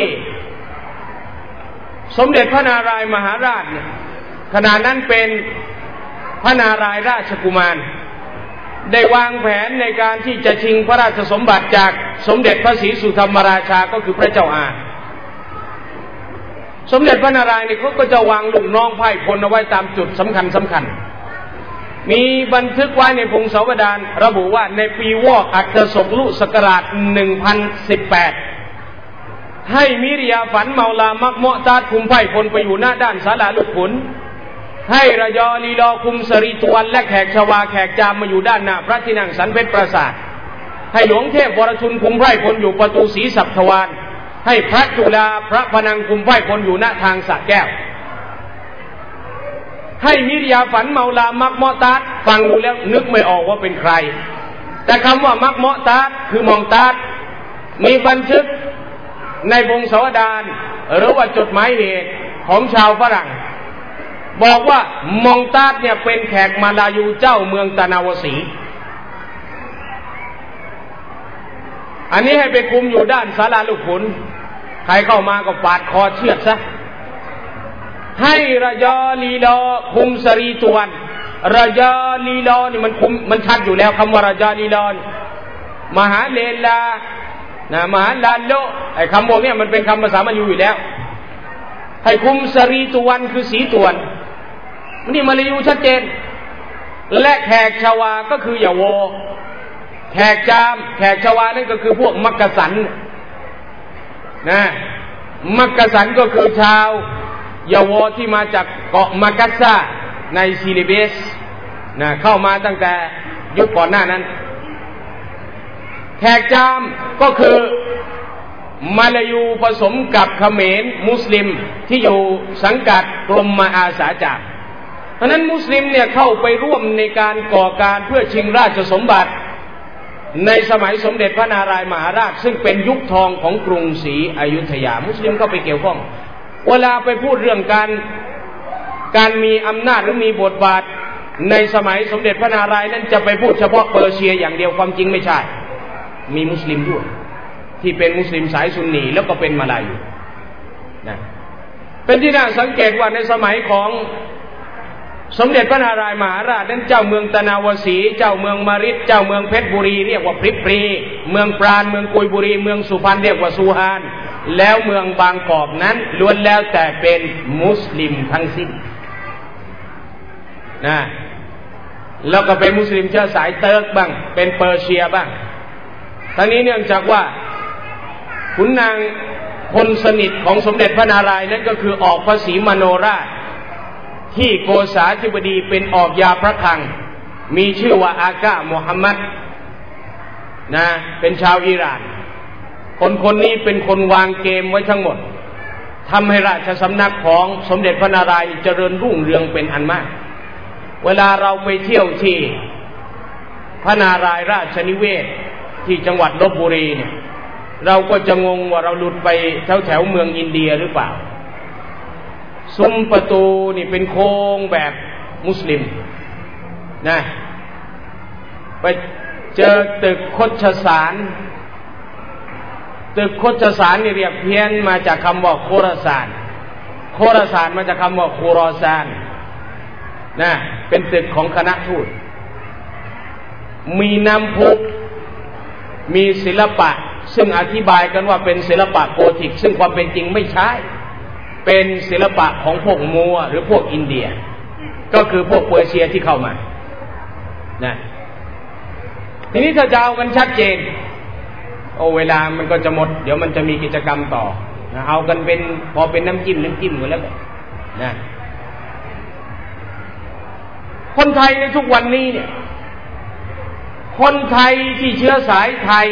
สมเด็จพระนารายมหาราชเนี่ยขณะนั้นเป็นพระนารายราชกุมารได้วางแผนในการที่จะชิงพระราชสมบัติจากสมเด็จพระศรีสุธรรมราชาก็คือพระเจ้าอาสมเด็จพระนารายณ์เนี่ยเขาก็จะวางลูกน้องไพร่พลเอาไว้ตามจุดสำคัญมีบันทึกไว้ในพงศาวดารระบุว่าในปีวอกอักษรลุศักราช1018ให้มิริยาฝันเมาลามักเมาะตาดคุมไพร่พลไปอยู่หน้าด้านศาลาลูกขุนให้ระยอลีลอคุมสรีตวันและแขกชวาแขกจามมาอยู่ด้านหน้าพระที่นั่งสันเพชรปราสาทให้หลวงเทพวรชุนคุมไพร่พลอยู่ประตูศรีสัพทวารให้พระจุฬาพระพนังคุมไพร่พลอยู่ณทางสระแก้วให้มิริยาฝันเมาลามักเมาะตาดฟังดูแล้วนึกไม่ออกว่าเป็นใครแต่คำว่ามักเมาะตาดคือมองตาดมีบันทึกในพงศาวดารหรือว่าจดหมายเหตุของชาวฝรั่งบอกว่ามองตาดเนี่ยเป็นแขกมาลายูเจ้าเมืองตะนาวสีอันนี้ให้ไปคุมอยู่ด้านศาลาลูกขุนใครเข้ามาก็ปาดคอเชือดซะให้ระยอลีลอคุมสรีตวันระยอลีลอนี่มันชัดอยู่แล้วคำว่าระยอลีลอนมหาเลลานะมหาลาโลไอ้คำพวกนี้มันเป็นคำภาษามาอยู่แล้วให้คุมสรีตวันคือสีตวนนี่มาลายูชัดเจนและแขกชวาก็คืออย่าโวแขกจามแขกชวานั่นก็คือพวกมักกะสันนะมักกะสันก็คือชาวยาวอที่มาจากเกาะมักกะซาในซิลิเบสนะเข้ามาตั้งแต่ยุคก่อนหน้านั้นแขกจามก็คือมาลายูผสมกับเขมรมุสลิมที่อยู่สังกัดกรมมาอาสาจามเพราะนั้นมุสลิมเนี่ยเข้าไปร่วมในการก่อการเพื่อชิงราชสมบัติในสมัยสมเด็จพระนารายมหาราชซึ่งเป็นยุคทองของกรุงศรีอยุธยามุสลิมเข้าไปเกี่ยวข้องเวลาไปพูดเรื่องการมีอำนาจหรือมีบทบาทในสมัยสมเด็จพระนารายณ์นั้นจะไปพูดเฉพาะเปอร์เซียอย่างเดียวความจริงไม่ใช่มีมุสลิมด้วยที่เป็นมุสลิมสายซุนนีแล้วก็เป็นมาลายูนะเป็นที่น่าสังเกตว่าในสมัยของสมเด็จพระนารายณ์มหาราชนั้นเจ้าเมืองตนาวสีเจ้าเมืองมาริดเจ้าเมืองเพชรบุรีเรียกว่าพริบปรีเมืองปราณเมืองกุยบุรีเมืองสุพรรณเรียกว่าสุฮานแล้วเมืองบางกอกนั้นล้วนแล้วแต่เป็นมุสลิมทั้งสิ้นนะแล้วก็เป็นมุสลิมเชื้อสายเติร์กบ้างเป็นเปอร์เซียบ้างทั้งนี้เนื่องจากว่าขุนนางคนสนิทของสมเด็จพระนารายณ์นั้นก็คือออกพระศรีมโนราชที่โกษาธิบดีเป็นออกยาพระคลังมีชื่อว่าอากามุฮัมมัดนะเป็นชาวอิหร่านคนนี้เป็นคนวางเกมไว้ทั้งหมดทำให้ราชสำนักของสมเด็จพระนารายณ์เจริญรุ่งเรืองเป็นอันมากเวลาเราไปเที่ยวที่พระนารายณ์ราชนิเวศที่จังหวัดลพบุรีเนี่ยเราก็จะงงว่าเราหลุดไปแถวเมืองอินเดียหรือเปล่าซุ้มประตูนี่เป็นโค้งแบบมุสลิมนะไปเจอตึกคชสารตึกคชสารนี่เรียกเพี้ยนมาจากคำว่าโคราซานมาจากคำว่าโครอซานนะเป็นตึกของคณะทูตมีน้ำพุมีศิลปะซึ่งอธิบายกันว่าเป็นศิลปะโกธิกซึ่งความเป็นจริงไม่ใช่เป็นศิลปะของพวกมัวหรือพวกอินเดียก็คือพวกเปอร์เซียที่เข้ามานะทีนี้ถ้าจะเอากันชัดเจนเวลามันก็จะหมดเดี๋ยวมันจะมีกิจกรรมต่อนะเอากันเป็นพอเป็นน้ำจิ้มกันแล้วนะคนไทยในทุกวันนี้เนี่ยคนไทยที่เชื้อสายไทย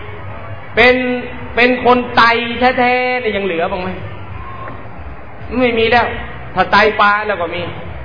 เป็นคนไตแท้ๆเนี่ยยังเหลือบ้างไหมไม่มีแล้วถ้าไตปลาแล้วก็มี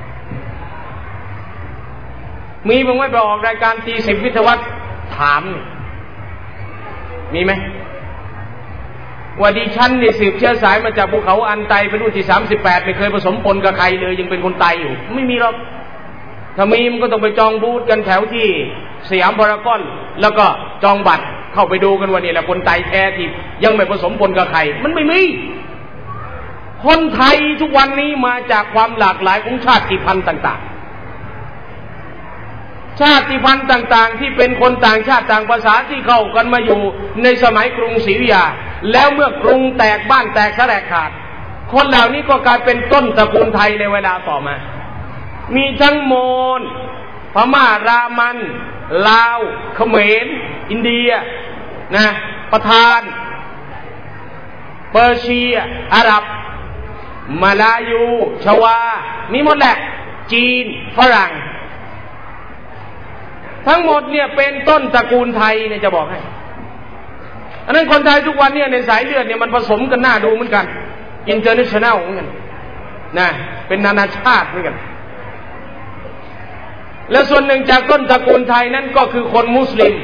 บ้างไหมไปออกรายการตีสิบวิทยวัฒน์ถามมีไหมว่าดิฉันเนี่ยสืบเชื้อสายมาจากภูเขาอันไตเป็นรุ่นที่38ไม่เคยผสมปนกับใครเลยยังเป็นคนไตอยู่ไม่มีหรอกถ้ามีมันก็ต้องไปจองบูธกันแถวที่สยามพารากอนแล้วก็จองบัตรเข้าไปดูกันว่านี่แหละคนไทยแท้ที่ยังไม่ผสมปนกับใครมันไม่มีคนไทยทุกวันนี้มาจากความหลากหลายของชาติพันธุ์ต่างๆชาติพันธุ์ต่างๆที่เป็นคนต่างชาติต่างภาษาที่เข้ากันมาอยู่ในสมัยกรุงศรีอยุธยาแล้วเมื่อกรุงแตกบ้านแตกแสลกขาดคนเหล่านี้ก็กลายเป็นต้นตระกูลไทยในเวลาต่อมามีทั้งมอญพม่ารามันลาวเขมรอินเดียนะประทานเปอร์เซียอาหรับมาลายูชวามีหมดแหละจีนฝรั่งทั้งหมดเนี่ยเป็นต้นตระกูลไทยเนี่ยจะบอกให้อันนั้นคนไทยทุกวันเนี่ยในสายเลือดเนี่ยมันผสมกันหน้าดูเหมือนกันอินเตอร์เนชั่นแนลเหมือนกันนะเป็นนานาชาติเหมือนกันและส่วนหนึ่งจากต้นตระกูลไทยนั้นก็คือคนมุสลิม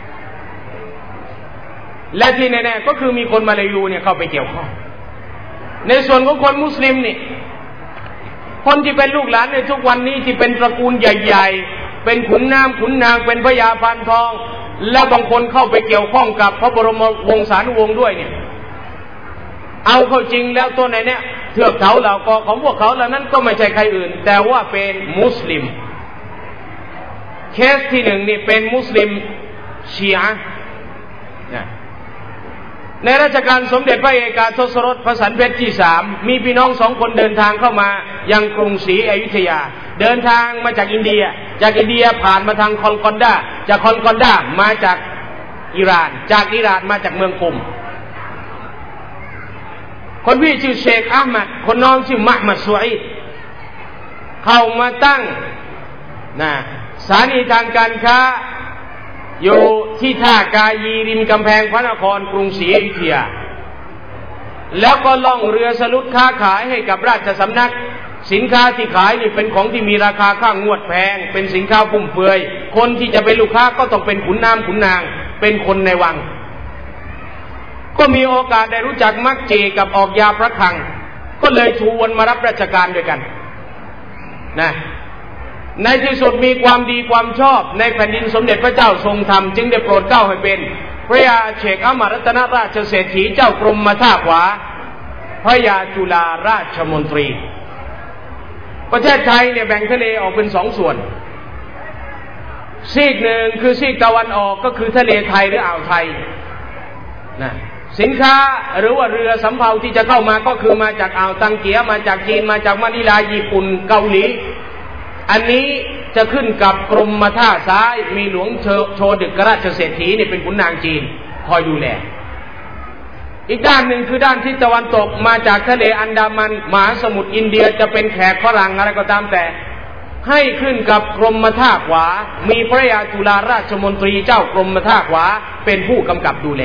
และที่แน่ๆก็คือมีคนมาลายูเนี่ยเข้าไปเกี่ยวข้องในส่วนของคนมุสลิมนี่คนที่เป็นลูกหลานในทุกวันนี้ที่เป็นตระกูลใหญ่ๆเป็นขุนนางเป็นพญาพานทองแล้วบางคนเข้าไปเกี่ยวข้องกับพระบรมวงศานุวงศ์ด้วยเนี่ยเอาเข้าจริงแล้วตัวไหนเนี่ยเทือกเขาเหล่ากอของพวกเขาเหล่านั้นก็ไม่ใช่ใครอื่นแต่ว่าเป็นมุสลิมเคสที่หนึ่งนี่เป็นมุสลิมชีอะห์ในรัชกาลสมเด็จพระเอกาทศรสพระสันเพชรที่3มีพี่น้อง2คนเดินทางเข้ามายังกรุงศรีอยุธยาเดินทางมาจากอินเดียผ่านมาทางคอลคอนดาจากคอลคอนดามาจากอิหร่านจากอิหร่านมาจากเมืองกุมคนพี่ชื่อเชคอาห์มัดคนน้องชื่อมะมัดซุอีดเข้ามาตั้งสถานีทางการค้าอยู่ที่ท่ากายีริมกำแพงพระนครกรุงศรีอยุธยาแล้วก็ล่องเรือสลุดค้าขายให้กับราชสำนักสินค้าที่ขายนี่เป็นของที่มีราคาค่างวดแพงเป็นสินค้าฟุ่มเฟือยคนที่จะเป็นลูกค้าก็ต้องเป็นขุนนางเป็นคนในวังก็มีโอกาสได้รู้จักมักเจกับออกยาพระคลังก็เลยชวนมารับราชการด้วยกันนะในที่สุดมีความดีความชอบในแผ่นดินสมเด็จพระเจ้าทรงธรรมจึงได้โปรดเกล้าให้เป็นพระยาเชคอัมรัตนราชเศรษฐีเจ้ากรมท่าขวาพระยาจุฬาราชมนตรีประเทศไทยเนี่ยแบ่งทะเลออกเป็นสองส่วนซีกหนึ่งคือซีกตะวันออกก็คือทะเลไทยหรืออ่าวไทยนะสินค้าหรือว่าเรือสำเภาที่จะเข้ามาก็คือมาจากอ่าวตังเกียมาจากจีนมาจากมะนิลาญี่ปุ่นเกาหลีอันนี้จะขึ้นกับกรมท่าซ้ายมีหลวงโชดึกราชเศรษฐีเนี่ยเป็นขุนนางจีนคอยดูแลอีกด้านหนึ่งคือด้านทิศตะวันตกมาจากทะเลอันดามันมหาสมุทรอินเดียจะเป็นแขกฝรั่งอะไรก็ตามแต่ให้ขึ้นกับกรมท่าขวามีพระยาจุฬาราชมนตรีเจ้ากรมท่าขวาเป็นผู้กำกับดูแล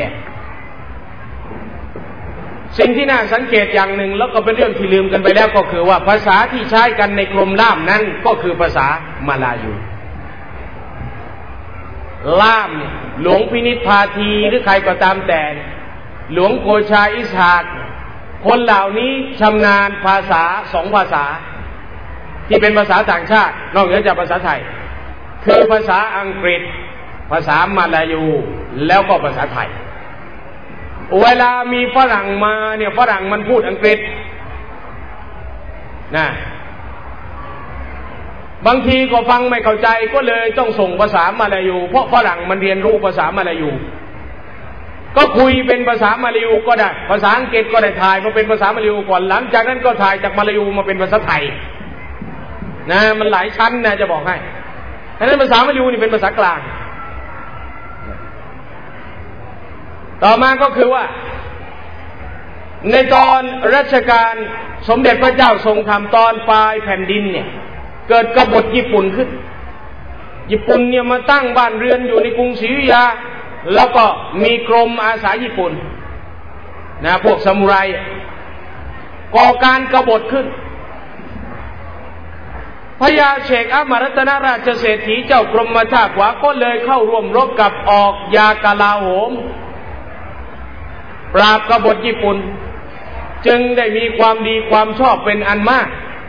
สิ่งที่น่าสังเกตอย่างหนึ่งแล้วก็เป็นเรื่องที่ลืมกันไปแล้วก็คือว่าภาษาที่ใช้กันในกรมล่ามนั้นก็คือภาษามาลายูล่ามหลวงพินิจพาทีหรือใครก็ตามแต่หลวงโกชาอิสหากคนเหล่านี้ชำนาญภาษาสองภาษาที่เป็นภาษาต่างชาตินอกเหนือจากภาษาไทยคือภาษาอังกฤษภาษามาลายูแล้วก็ภาษาไทยเวลามีฝรั่งมาเนี่ยฝรั่งมันพูดอังกฤษนะบางทีก็ฟังไม่เข้าใจก็เลยต้องส่งภาษามาลายูเพราะฝรั่งมันเรียนรู้ภาษามาลายูก็คุยเป็นภาษามาลายูก็ได้ภาษาอังกฤษก็ได้ถ่ายมาเป็นภาษามาลายูก่อนหลังจากนั้นก็ถ่ายจากมาลายูมาเป็นภาษาไทยนะมันหลายชั้นนะจะบอกให้ฉะนั้นภาษามาลายูนี่เป็นภาษากลางต่อมาก็คือว่าในตอนรัชกาลสมเด็จพระเจ้าทรงธรรมตอนปลายแผ่นดินเนี่ยเกิดกบฏญี่ปุ่นขึ้นญี่ปุ่นเนี่ยมาตั้งบ้านเรือนอยู่ในกรุงศรีอยุธยาแล้วก็มีกรมอาสาญี่ปุ่นนะพวกซามูไรก่อการกบฏขึ้นพระยาเชคอัมรัตนราชเศรษฐีเจ้ากรมท่าขวาก็เลยเข้าร่วมรบกับออกยากลาโหมปราบกบฏญี่ปุ่นจึงได้มีความดีความชอบเป็นอันมาก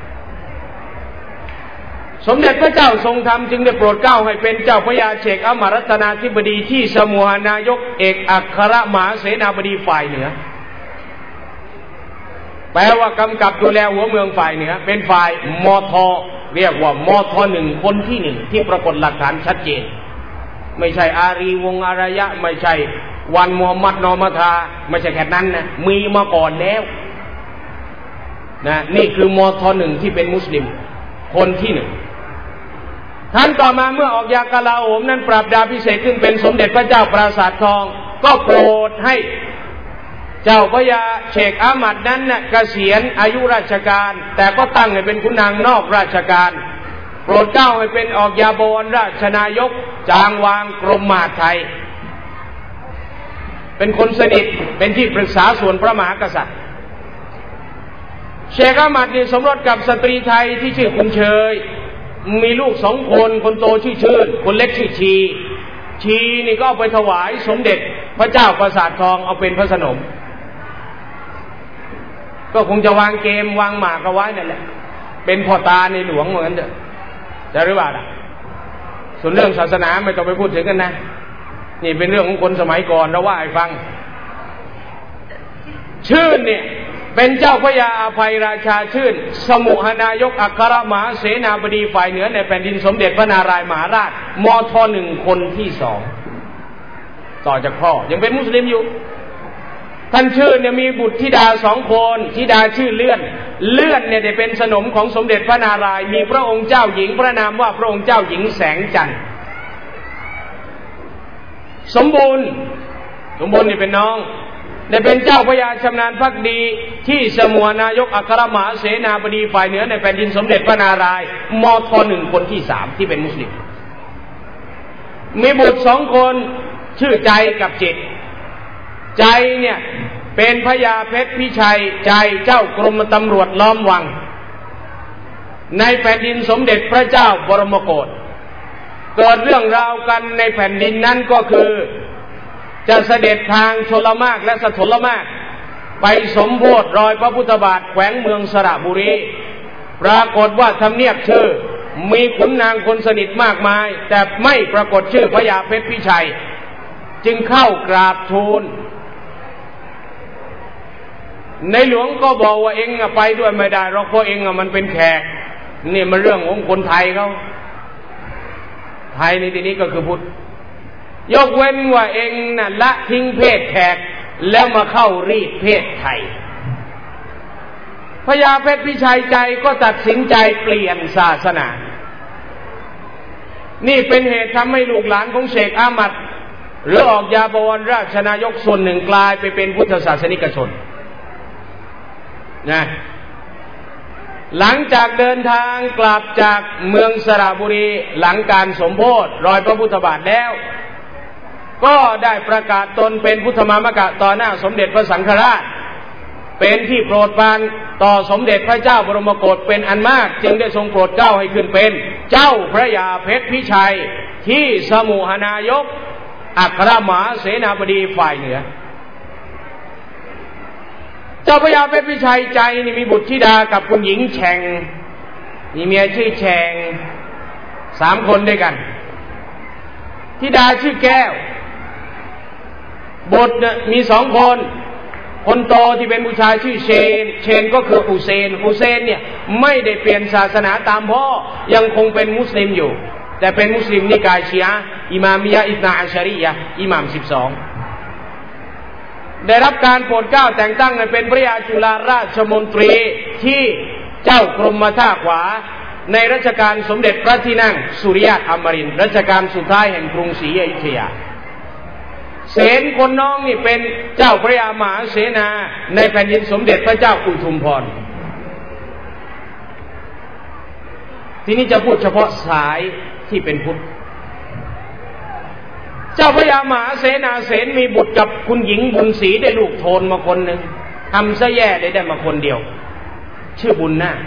สมเด็จพระเจ้าทรงธรรมจึงได้โปรดเกล้าให้เป็นเจ้าพระยาเชคอัมรัตนาธิบดีที่สมุหานายกเอกอัครมหาเสนาบดีฝ่ายเหนือแปลว่ากำกับดูแลหัวเมืองฝ่ายเหนือเป็นฝ่ายมทเรียกว่ามท1คนที่1ที่ปรากฏหลักฐานชัดเจนไม่ใช่อารีวงศ์อารยะไม่ใช่วันมูฮัมหมัดนอมัทาไม่ใช่แค่นั้นนะมีมาก่อนแล้วนะนี่คือมท1ที่เป็นมุสลิมคนที่1ท่านต่อมาเมื่อออกยากลาโหมนั้นปราบดาพิเศษขึ้นเป็นสมเด็จพระเจ้าปราสาททองก็โปรดให้เจ้าพระยาเชคอามัดนั้นน่ะเกษียณอายุราชการแต่ก็ตั้งให้เป็นขุนนางนอกราชการโปรดเกล้าให้เป็นออกยาบวรราชนายกจางวางกรมมหาดไทยเป็นคนสนิทเป็นที่ปรึกษาส่วนพระมหากษัตริย์เชคอามัดนี่สมรสกับสตรีไทยที่ชื่อคุณเชยมีลูก2 คนคนโตชื่อชื่นคนเล็กชื่อชีนี่ก็เอาไปถวายสมเด็จพระเจ้าปราสาททองเอาเป็นพระสนมก็คงจะวางเกมวางหมากเอาไว้นั่นแหละเป็นพ่อตาในหลวงเหมือนเดิมจะหรือเปล่าล่ะส่วนเรื่องศาสนาไม่ต้องไปพูดถึงกันนะนี่เป็นเรื่องของคนสมัยก่อนเราว่าให้ฟังชื่นเนี่ยเป็นเจ้าพระยาอภัยราชาชื่นสมุหานายกอัครมหาเสนาบดีฝ่ายเหนือในแผ่นดินสมเด็จพระนารายมหาราชมท1คนที่2ต่อจากพ่อยังเป็นมุสลิมอยู่ท่านชื่นเนี่ยมีบุตรธิดา2 คนธิดาชื่อเลื่อนเนี่ยได้เป็นสนมของสมเด็จพระนารายมีพระองค์เจ้าหญิงพระนามว่าพระองค์เจ้าหญิงแสงจันทร์สมบูรณ์เนี่ยเป็นน้องได้เป็นเจ้าพระยาชำนาญภักดีที่สมุหานายกอัครมหาเสนาบดีฝ่ายเหนือในแผ่นดินสมเด็จพระนารายณ์มท1คนที่3ที่เป็นมุสลิมมีบุตร2 คนชื่อใจกับจิตใจเนี่ยเป็นพระยาเพชรพิชัยใจเจ้ากรมตำรวจล้อมวังในแผ่นดินสมเด็จพระเจ้าบรมโกศเกิดเรื่องราวกันในแผ่นดินนั้นก็คือจะเสด็จทางชลมารคและสถลมารคไปสมโภชรอยพระพุทธบาทแขวงเมืองสระบุรีปรากฏว่าทำเนียบชื่อมีขุนนางคนสนิทมากมายแต่ไม่ปรากฏชื่อพญาเพชรพิชัยจึงเข้ากราบทูลในหลวงก็บอกว่าเองไปด้วยไม่ได้หรอกเพราะเองมันเป็นแขกนี่มันเรื่องของคนไทยเขาไทยในที่นี้ก็คือพุทธยกเว้นว่าเองน่ะละทิ้งเพศแขกแล้วมาเข้ารีดเพศไทยพญาเพชรพิชัยใจก็ตัดสินใจเปลี่ยนศาสนานี่เป็นเหตุทำให้ลูกหลานของเชคอามัดหรือออกยาบวรราชนายกส่วนหนึ่งกลายไปเป็นพุทธศาสนิกชนนะหลังจากเดินทางกลับจากเมืองสระบุรีหลังการสมโภชรอยพระพุทธบาทแล้วก็ได้ประกาศตนเป็นพุทธมามกะต่อหน้าสมเด็จพระสังฆราชเป็นที่โปรดปรานต่อสมเด็จพระเจ้าบรมโกศเป็นอันมากจึงได้ทรงโปรดเกล้าให้ขึ้นเป็นเจ้าพระยาเพชรพิชัยที่สมุหนายกอัครมหาเสนาบดีฝ่ายเหนือเจ้าพระยาเพชรพิชัยใจนี่มีบุตรธิดากับคุณหญิงแฉ่งมีเมียชื่อแฉ่ง3 คนด้วยกันธิดาชื่อแก้วบุตรมี2 คนคนโตที่เป็นผู้ชายชื่อเชนก็คืออุเซนเนี่ยไม่ได้เปลี่ยนศาสนาตามพ่อยังคงเป็นมุสลิมอยู่แต่เป็นมุสลิมนิกายชีอะห์อิมามิยะห์อิธนาอัชรียะห์อิหม่าม12ได้รับการโปรดเกล้าแต่งตั้งให้เป็นพระยาจุฬาราชมนตรีที่เจ้ากรมท่าขวาในรัชกาลสมเด็จพระที่นั่งสุริยะอมรินทร์รัชกาลสุดท้ายแห่งกรุงศรีอยุธยาเสนคนน้องนี่เป็นเจ้าพระยามหาเสนาในแผ่นดินสมเด็จพระเจ้าอุทุมพรทีนี้จะพูดเฉพาะสายที่เป็นพุทธเจ้าพระยามหาเสนาเสนมีบุตรกับคุณหญิงบุญศรีได้ลูกโทนมาคนหนึ่งทำซะแย่เลยได้มาคนเดียวชื่อบุญนาค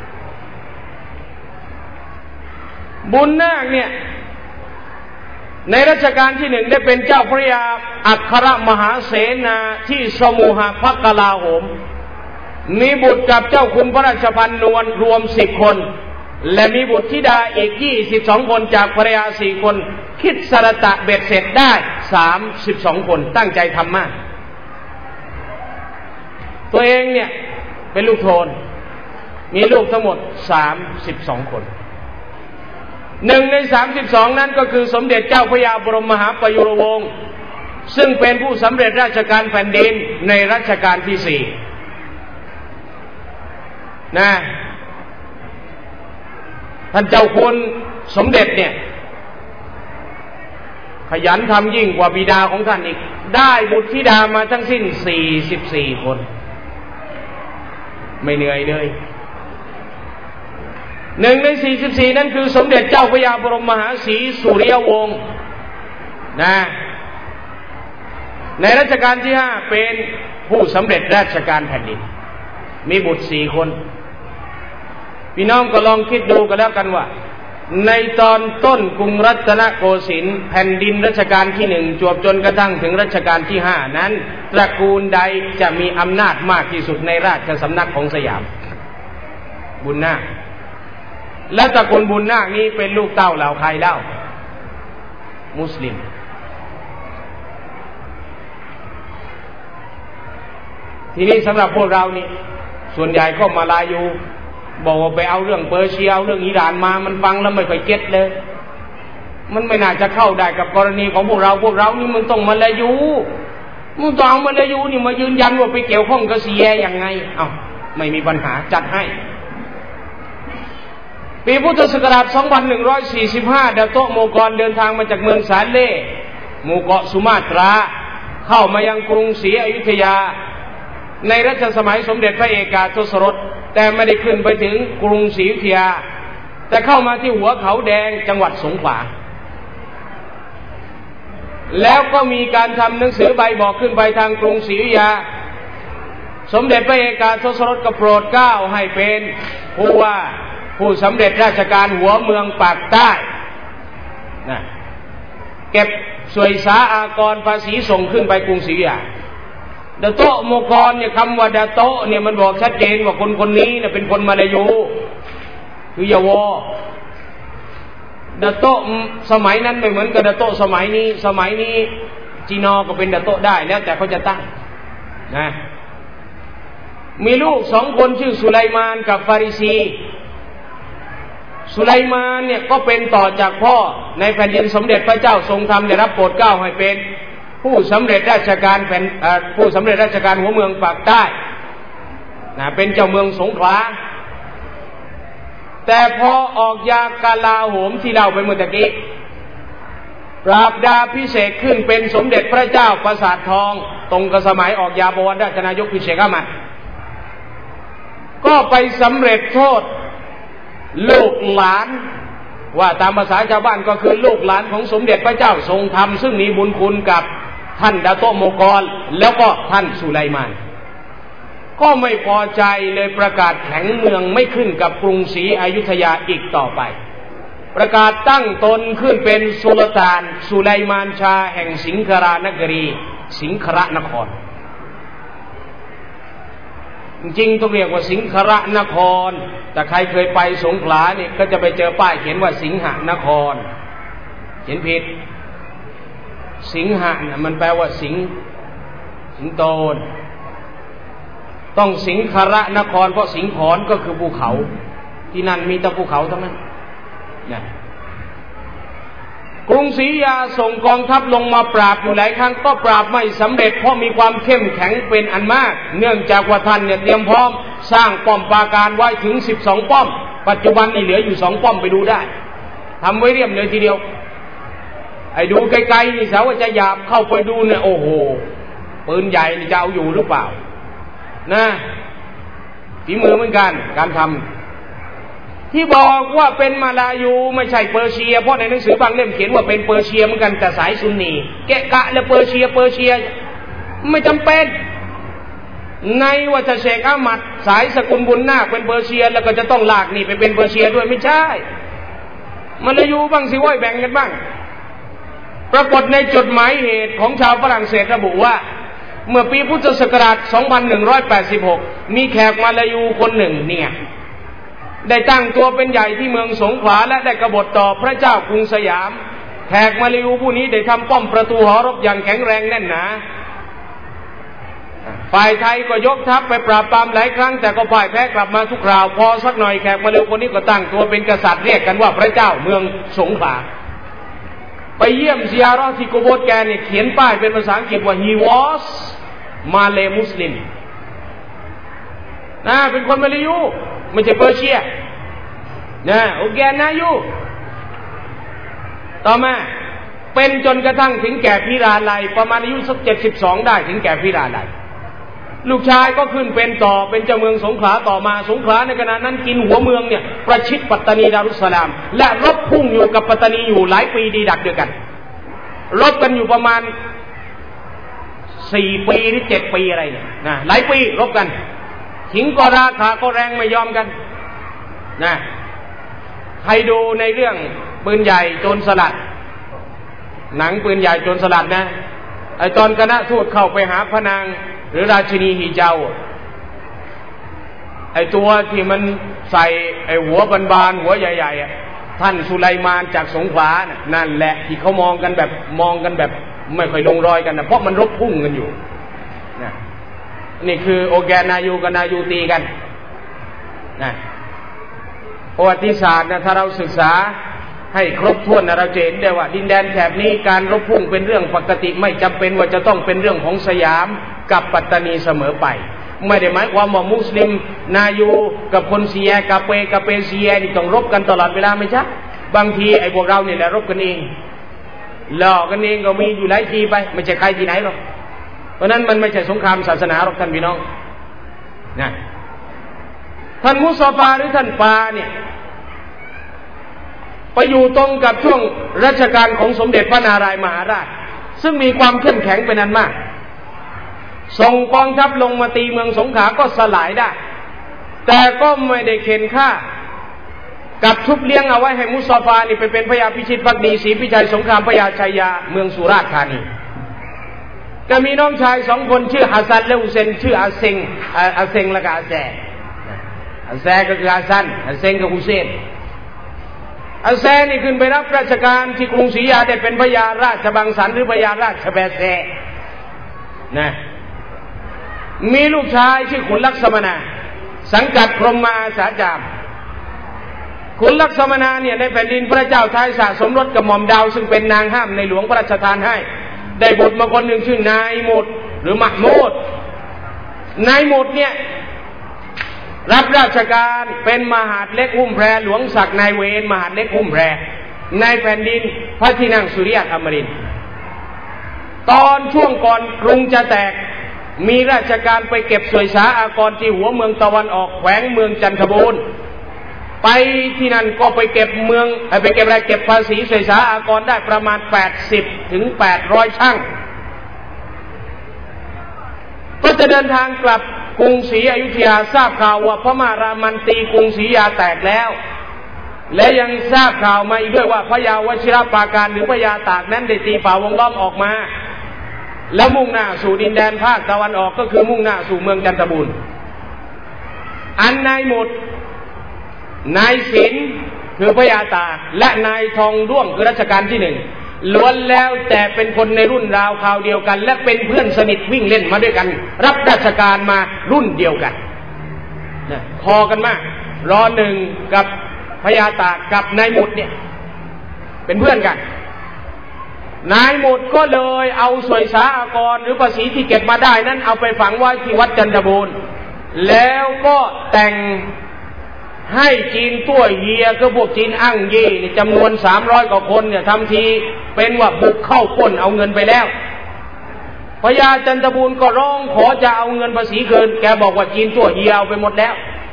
เนี่ยในรัชกาลที่1ได้เป็นเจ้าพระยาอัครมหาเสนาที่สมุหภกลาโหมมีบุตรกับเจ้าคุณพระราชพันนวลรวม10 คนและมีบุตรธิดาอีก22 คนจากภรรยา4 คนคิดสรตะเบ็ดเสร็จได้32 คนตั้งใจทำมากตัวเองเนี่ยเป็นลูกโทนมีลูกทั้งหมด32 คน1 ใน 32นั้นก็คือสมเด็จเจ้าพระยาบรมมหาประยุรวงศ์ซึ่งเป็นผู้สำเร็จราชการแผ่นดินในรัชกาลที่4นะท่านเจ้าคุณสมเด็จเนี่ยขยันทำยิ่งกว่าบิดาของท่านอีกได้บุตรธิดามาทั้งสิ้น44 คนไม่เหนื่อยเลย1 ใน 44นั้นคือสมเด็จเจ้าพระยาบรมมหาศรีสุริยวงศ์นะในรัชกาลที่5เป็นผู้สำเร็จราชการแผ่นดินมีบุตร4 คนพี่น้องก็ลองคิดดูกันแล้วกันว่าในตอนต้นกรุงรัตนโกสินทร์แผ่นดินรัชกาลที่1จวบจนกระทั่งถึงรัชกาลที่5นั้นตระกูลใดจะมีอำนาจมากที่สุดในราชสำนักของสยามบุญนาคและตระกูลบุญนาคนี้เป็นลูกเต้าเหล่าใครเล่ามุสลิมทีนี้สำหรับพวกเรานี่ส่วนใหญ่ก็มาลายูบอกว่าไปเอาเรื่องเปอร์เซียเอาเรื่องอิหร่านมามันฟังแล้วไม่ค่อยเก็ตเลยมันไม่น่าจะเข้าได้กับกรณีของพวกเรานี่มันต้องมาลายูมึงต้องเอามาลายูนี่มายืนยันว่าไปเกี่ยวข้องกับซีแยยังไงเอ้าไม่มีปัญหาจัดให้ปีพุทธศักราช 2145 ดาโตะโมกรเดินทางมาจากเมืองสาเล่หมู่เกาะสุมาตราเข้ามายังกรุงศรีอยุธยาในรัชสมัยสมเด็จพระเอกาทศรสแต่ไม่ได้ขึ้นไปถึงกรุงศรีอยุธยาแต่เข้ามาที่หัวเขาแดงจังหวัดสงขลาแล้วก็มีการทำหนังสือใบบอกขึ้นไปทางกรุงศรีอยุธยาสมเด็จพระเอกาทศรสก็โปรดเกล้าให้เป็นผู้สำเร็จราชการหัวเมืองปากใต้นะเก็บสวยสาอากรภาษีส่งขึ้นไปกรุงศรีอยุธยาดาโตะโมกรเนี่ยคำว่าดาโตะเนี่ยมันบอกชัดเจนว่าคนคนนี้เนี่ยเป็นคนมาลายูคืออยาวอดาโตะสมัยนั้นไม่เหมือนกับดาโตะสมัยนี้จีนอก็เป็นดาโตะได้แล้วแต่เขาจะตั้งนะมีลูก2 คนชื่อสุไลมานกับฟาริซีสุไลมานเนี่ยก็เป็นต่อจากพ่อในแผ่นดินสมเด็จพระเจ้าทรงธรรมได้รับโปรดเกล้าให้เป็นผู้สำเร็จราชการหัวเมืองปากใต้นะเป็นเจ้าเมืองสงขลาแต่พอออกยากาลาโหมที่เล่าไปเมื่อกี้ปราบดาพิเศษขึ้นเป็นสมเด็จพระเจ้าปราสาททองตรงกับสมัยออกยาบวรราชนายกพิเศษมาก็ไปสำเร็จโทษลูกหลานว่าตามภาษาชาวบ้านก็คือลูกหลานของสมเด็จพระเจ้าทรงธรรมซึ่งมีบุญคุณกับท่านดาโตะโมกรแล้วก็ท่านสุไลมานก็ไม่พอใจเลยประกาศแข็งเมืองไม่ขึ้นกับกรุงศรีอยุธยาอีกต่อไปประกาศตั้งตนขึ้นเป็นสุลต่านสุไลมานชาแห่งสิงคารานครีสิงคารนครจริงต้องเรียกว่าสิงคารนครแต่ใครเคยไปสงขลาเนี่ยก็จะไปเจอป้ายเขียนว่าสิงหนครเขียนผิดสิงหะเนี่ยมันแปลว่าสิงโตต้องสิงคารนครเพราะสิงขรก็คือภูเขาที่นั่นมีแต่ภูเขาทั้งนั้นนะกรุงศรีอยุธยาส่งกองทัพลงมาปราบอยู่หลายครั้งก็ปราบไม่สำเร็จเพราะมีความเข้มแข็งเป็นอันมากเนื่องจากว่าท่านเนี่ยเตรียมพร้อมสร้างป้อมปราการไว้ถึง12 ป้อมปัจจุบันนี่เหลืออยู่2 ป้อมไปดูได้ทำไว้เรียบเลยทีเดียวไอ้ดูไกลๆนี่สาวว่าจะหยาบเข้าไปดูเนี่ยโอ้โหปืนใหญ่นี่จะเอาอยู่หรือเปล่านะฝีมือเหมือนกันการทำที่บอกว่าเป็นมาลายูไม่ใช่เปอร์เซียเพราะในหนังสือบางเล่มเขียนว่าเป็นเปอร์เซียเหมือนกันแต่สายซุนนีแกะกะและเปอร์เซียไม่จำเป็นในว่าจะเชคอามัดสายสกุลบุญนาคเป็นเปอร์เซียแล้วก็จะต้องลากนี่ไปเป็นเปอร์เซียด้วยไม่ใช่มาลายูบ้างสิว่าแบ่งกันบ้างปรากฏในจดหมายเหตุของชาวฝรั่งเศสระบุว่าเมื่อปีพุทธศักราช 2186 มีแขกมาลายูคนหนึ่งเนี่ยได้ตั้งตัวเป็นใหญ่ที่เมืองสงขลาและได้กบฏต่อพระเจ้ากรุงสยามแขกมาลายูผู้นี้ได้ทำป้อมประตูหอรบอย่างแข็งแรงแน่นหนาฝ่ายไทยก็ยกทัพไปปราบปรามหลายครั้งแต่ก็พ่ายแพ้กลับมาทุกคราวพอสักหน่อยแขกมาลายูคนนี้ก็ตั้งตัวเป็นกษัตริย์เรียกกันว่าพระเจ้าเมืองสงขลาไปเยี่ยมซิยาระห์ที่กุโบสแกเนี่ยเขียนป้ายเป็นภาษาอังกฤษว่า he was Malay Muslim เป็นคนมาลายูไม่ใช่เปอร์เซียโอเคนะยูต่อมาเป็นจนกระทั่งถึงแก่พิราลัยประมาณอายุสัก72ได้ถึงแก่พิราลัยลูกชายก็ขึ้นเป็นต่อเป็นเจ้าเมืองสงขลาต่อมาสงขลาในขณะนั้นกินหัวเมืองเนี่ยประชิดปัตตานีดารุสสลามและรบพุ่งอยู่กับปัตตานีอยู่หลายปีดีดักด้วยกันรบกันอยู่ประมาณ4 ปีหรือ7 ปีอะไรเนี่ยหลายปีรบกันถิงก็ราคาก็แรงไม่ยอมกันใครดูในเรื่องปืนใหญ่โจรสลัดหนังปืนใหญ่โจรสลัดนะไอตอนคณะทูตเข้าไปหาพระนางหรือราชินีฮิเจ้าไอตัวที่มันใส่ไอหัวบานๆหัวใหญ่ๆท่านสุไลมานจากสงขลานั่นแหละที่เขามองกันแบบไม่ค่อยลงรอยกันนะเพราะมันรบพุ่งกันอยู่นี่คือโอแกนายูกับนายูตีกันประวัติศาสตร์ถ้าเราศึกษาให้ครบถ้วนเราจะเห็นได้ว่าดินแดนแถบนี้การรบพุ่งเป็นเรื่องปกติไม่จำเป็นว่าจะต้องเป็นเรื่องของสยามกับปัตตานีเสมอไปไม่ได้หมายความว่ามุสลิมนายูกับคนเซียกับเปเซียนี่ต้องรบกันตลอดเวลาไม่ใช่บางทีไอ้พวกเราเนี่ยแหละรบกันเองหลอกกันเองก็มีอยู่หลายทีไปไม่ใช่ใครที่ไหนหรอกเพราะนั้นมันไม่ใช่สงครามศาสนาหรอกท่านพี่น้องท่านมุสตาฟาหรือท่านปาเนี่ยไปอยู่ตรงกับช่วงรัชกาลของสมเด็จพระนารายมหาราชซึ่งมีความเข้มแข็งเป็นอันมากส่งกองทัพลงมาตีเมืองสงขลาก็สลายได้แต่ก็ไม่ได้เข็นฆ่ากับทุบเลี้ยงเอาไว้ให้มุสตาฟานี่ไปเป็นพระยาพิชิตภักดีศรีพิชัยสงครามพระยาชัยยาเมืองสุราษฎร์ธานีก็มีน้องชาย2 คนชื่อฮัสซันและฮุเซนชื่ออาเซงและก็อาแซก็คือฮัสซันอาเซงกับฮุเซนอาแซนี่ขึ้นไปรับราชการที่กรุงศรีอยุธยาได้เป็นพระยาราชบังสันหรือพระยาราชแบแซนะมีลูกชายชื่อขุนลักษมนาสังกัดกรมมาอาสาจามขุนลักษมนาเนี่ยในแผ่นดินพระเจ้าทายสะสมรสกับหม่อมดาวซึ่งเป็นนางห้ามในหลวงพระราชทานให้ได้บุตรมาคนหนึ่งชื่อนายมุดหรือมะมูดนายมุดเนี่ยรับราชการเป็นมหาดเล็กหุ้มแพรหลวงศักดิ์นายเวรมหาดเล็กหุ้มแพรในแผ่นดินพระที่นั่งสุริยะอมรินทร์ตอนช่วงก่อนกรุงจะแตกมีราชการไปเก็บสวยสาอากรที่หัวเมืองตะวันออกแขวงเมืองจันทบูรณ์ไปที่นั่นก็ไปเก็บเก็บภาษีสวยสาอากรได้ประมาณ80 ถึง 800 ช่างก็จะเดินทางกลับกรุงศรีอยุธยาทราบข่าวว่าพม่ารามันตีกรุงศรีอยุธยาแตกแล้วและยังทราบข่าวมาอีกด้วยว่าพระยาวชิรปราการหรือพระยาตากนั้นได้ตีฝ่าวงล้อมออกมาแล้วมุ่งหน้าสู่ดินแดนภาคตะวันออกก็คือมุ่งหน้าสู่เมืองจันทบูรณ์อันนายหมุดนายศิลป์คือพระยาตากและนายทองด้วงคือรัชกาลที่1ล้วนแล้วแต่เป็นคนในรุ่นราวคราวเดียวกันและเป็นเพื่อนสนิทวิ่งเล่นมาด้วยกันรับราชการมารุ่นเดียวกันพอกันมากรอหนึ่งกับพระยาตากกับนายหมุดเนี่ยเป็นเพื่อนกันนายหมุดก็เลยเอาสวยสาอากรหรือภาษีที่เก็บมาได้นั้นเอาไปฝังไว้ที่วัดจันทบูรณ์แล้วก็แต่งให้จีนตัวเฮียก็พวกจีนอั่งเย่จำนวน300 กว่าคนเนี่ยทำทีเป็นว่าบุกเข้าปล้นเอาเงินไปแล้วพญาจันทบูรณ์ก็ร้องขอจะเอาเงินภาษีคืนแกบอกว่าจีนตัวเฮียเอาไปหมดแล้ว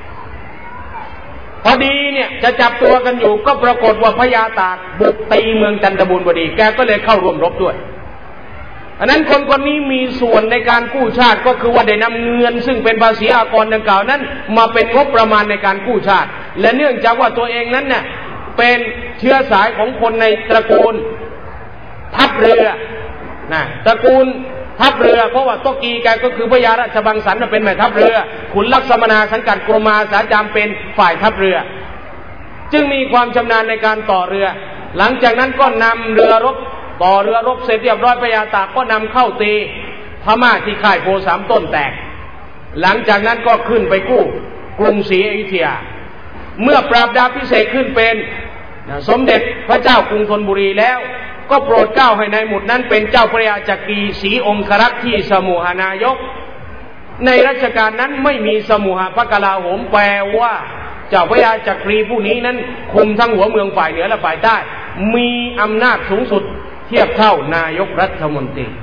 พอดีเนี่ยจะจับตัวกันอยู่ก็ปรากฏว่าพญาตากบุกตีเมืองจันทบูรณ์พอดีแกก็เลยเข้าร่วมรบด้วยอันนั้นคนนี้มีส่วนในการกู้ชาติก็คือว่าได้นำเงินซึ่งเป็นภาษีอากรดังกล่าวนั้นมาเป็นงบประมาณในการกู้ชาติและเนื่องจากว่าตัวเองนั้นเนี่ยเป็นเชื้อสายของคนในตระกูลทัพเรือนะตระกูลทัพเรือเพราะว่าโตกีแกก็คือพระยาราชบังสันเป็นแม่ทัพเรือขุนลักษมนาสังกัดกรมอาสาจามเป็นฝ่ายทัพเรือจึงมีความชำนาญในการต่อเรือหลังจากนั้นก็นำเรือรบต่อเรือรบเสร็จเรียบร้อยพญาตากก็นำเข้าตีพม่าที่ค่ายโพ3ต้นแตกหลังจากนั้นก็ขึ้นไปกู้กรุงศรีอยุธยาเมื่อปราบดาพิเศษขึ้นเป็นสมเด็จพระเจ้ากรุงธนบุรีแล้วก็โปรดเกล้าให้นายหมุดนั้นเป็นเจ้าพระยาจักรีศรีองครักษ์ที่สมุหานายกในรัชกาลนั้นไม่มีสมุหพระกลาโหมแปลว่าเจ้าพระยาจักรีผู้นี้นั้นคุมทั้งหัวเมืองฝ่ายเหนือและฝ่ายใต้มีอำนาจสูงสุดเทียบเท่านายกรัฐมนตรี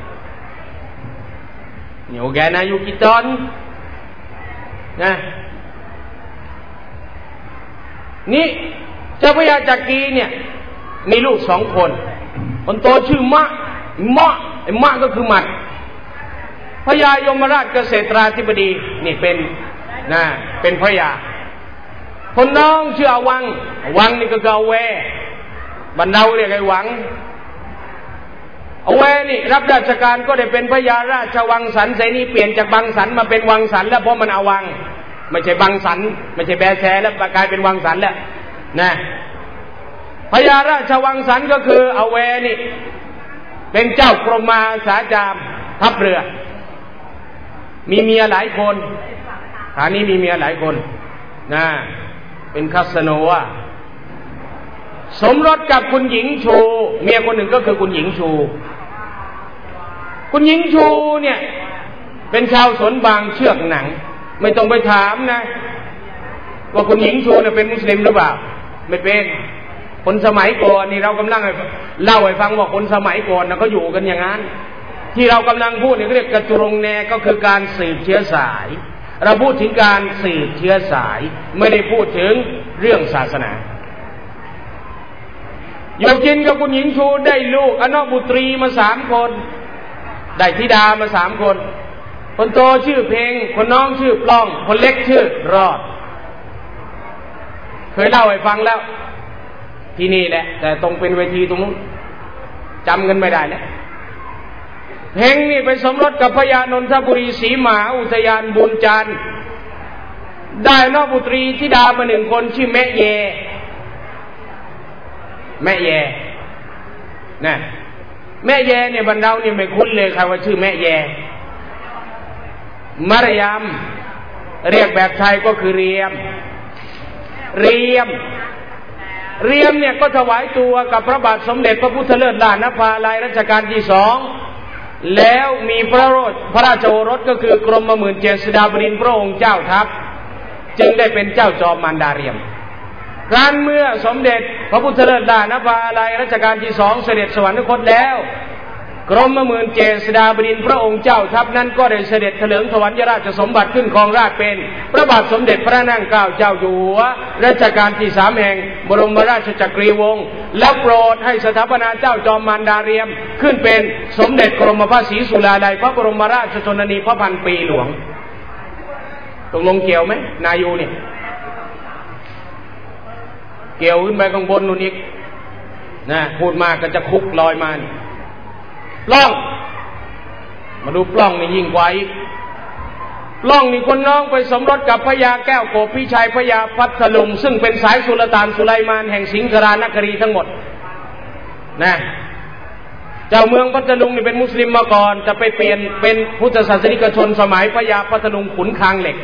เนี่ยโอเคนายุกิตอนนะนี่เจ้าพระยาจักรีเนี่ยมีลูก2 คนคนโตชื่อมะก็คือหมัดพระยายมราชเกษตราธิบดีนี่เป็นพระยาคนน้องชื่ออวังนี่ก็เกาแวบรรดาเรียกไอ้หวังเอาแวนี่รับราชการก็ได้เป็นพระยาราชวังสันเสนีเปลี่ยนจากบังสันมาเป็นวังสันแล้วเพราะมันเอาวังไม่ใช่บังสันไม่ใช่แบแซแล้วกลายเป็นวังสันแล้วนะพญาราชวังสันก็คือเอาแวนี่เป็นเจ้ากรมอาสาจามทัพเรือมีเมียหลายคนฐานนี้มีเมียหลายคนนะเป็นคาสโนวาสมรสกับคุณหญิงชูเมียคนหนึ่งก็คือคุณหญิงชูเนี่ยเป็นชาวสวนบางเชือกหนังไม่ต้องไปถามนะว่าคุณหญิงชูเนี่ยเป็นมุสลิมหรือเปล่าไม่เป็นคนสมัยก่อนนี่เรากำลังเล่าให้ฟังว่าคนสมัยก่อนนะเขาอยู่กันอย่างนั้นที่เรากำลังพูดเนี่ยเรียกกระจุรงแนก็คือการสืบเชื้อสายเราพูดถึงการสืบเชื้อสายไม่ได้พูดถึงเรื่องศาสนาอยู่กินกับคุณหญิงชูได้ลูกอนบุตรีมา3 คนได้ธิดามา3 คนคนโตชื่อเพลงคนน้องชื่อปล้องคนเล็กชื่อรอดเคยเล่าให้ฟังแล้วที่นี่แหละแต่ตรงเป็นเวทีตรงนู้นจำกันไม่ได้แล้วเฮงนี่ไปสมรสกับพญานนทบุรีศรีมหาอุทยานบุญจันทร์ได้นอกบุตรีธิดามา1 คนชื่อแม่แยนะแม่แยเนี่ยบรรดาเนี่ยไม่คุ้นเลยใครว่าชื่อแม่แยมารยามเรียกแบบไทยก็คือเรียมเนี่ยก็ถวายตัวกับพระบาทสมเด็จพระพุทธเลิศล้านนภาลัยรัชกาลที่2แล้วมีพระราชโอรสก็คือกรมหมื่นเจษฎาบดินทร์พระองค์เจ้าทัพจึงได้เป็นเจ้าจอมมารดาเรียมครั้นเมื่อสมเด็จพระพุทธเลิศล้านนภาลัยรัชกาลที่2เสด็จสวรรคตแล้วกรมหมื่นเจษฎาบดินทร์พระองค์เจ้าทัพนั้นก็ได้เสด็จเถลิงถวัลยราชสมบัติขึ้นครองราชย์เป็นพระบาทสมเด็จพระนั่งเกล้าเจ้าอยู่หัวรัชกาลที่3แห่งบรมราชจักรีวงศ์และโปรดให้สถาปนาเจ้าจอมมารดาเรียมขึ้นเป็นสมเด็จกรมพระศรีสุราลัยพระบรมราชชนนีพระพันปีหลวงตกลงเกี่ยวไหมนายูเนี่ยเกี่ยวขึ้นไปข้างบนนู่นอีกนะพูดมากก็จะคุกลอยมาปล้องมาดูปล้องนี่ยิ่งกว่าอีกปล้องนี่คนน้องไปสมรสกับพญาแก้วโกบพี่ชายพญาพัทลุงซึ่งเป็นสายสุลต่านสุไลมานแห่งสิงคารานครีทั้งหมดนะเจ้าเมืองพัทลุงนี่เป็นมุสลิมมาก่อนจะไปเปลี่ยนเป็นพุทธศาสนิกชนสมัยพญาพัทลุงขุนคางเหล็ก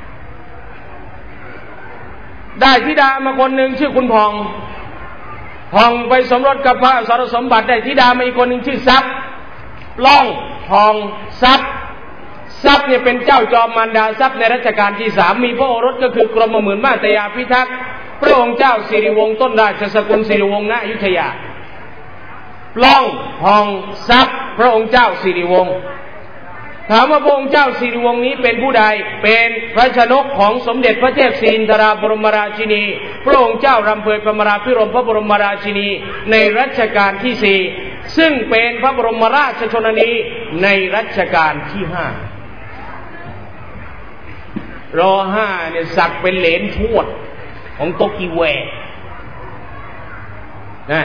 ได้ธิดามาคนหนึ่งชื่อคุณพองไปสมรสกับพระสารสมบัติได้ธิดามาอีกคนหนึ่งชื่อทรัพย์ปล้องพองทรัพย์เนี่ยเป็นเจ้าจอมมารดาทรัพย์ในรัชกาลที่3มีพระโอรสก็คือกรมหมื่นมาตยาพิทักษ์พระองค์เจ้าสิริวงศ์ต้นราชสกุลสิริวงศ์ณอยุธยาปล้องพองทรัพย์พระองค์เจ้าสิริวงศ์ถามว่าพระองค์เจ้าสิริวงศ์นี้เป็นผู้ใดเป็นพระชนกของสมเด็จพระเทพศรีอินทราบรมราชินีพระองค์เจ้ารำเพยพระมราภิรมย์พระบรมราชินีในรัชกาลที่4ซึ่งเป็นพระบรมราชชนนีในรัชกาลที่5ร.5เนี่ยศักดิ์เป็นเหลนทวดของโตกิแวนะ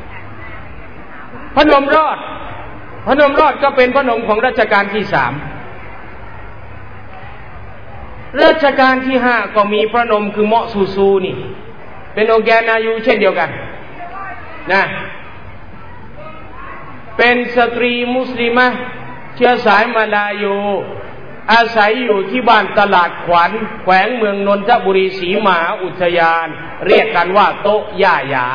พนมรอดก็เป็นพระนมของรัชกาลที่3รัชกาลที่5ก็มีพระนมคือเมาะซูนี่เป็นโอแกนายูเช่นเดียวกันนะเป็นสตรีมุสลิมะเชื้อสายมาลายูอาศัยอยู่ที่บ้านตลาดขวัญแขวงเมืองนนทบุรีศรีมหาอุทยานเรียกกันว่าโต๊ะย่าหยา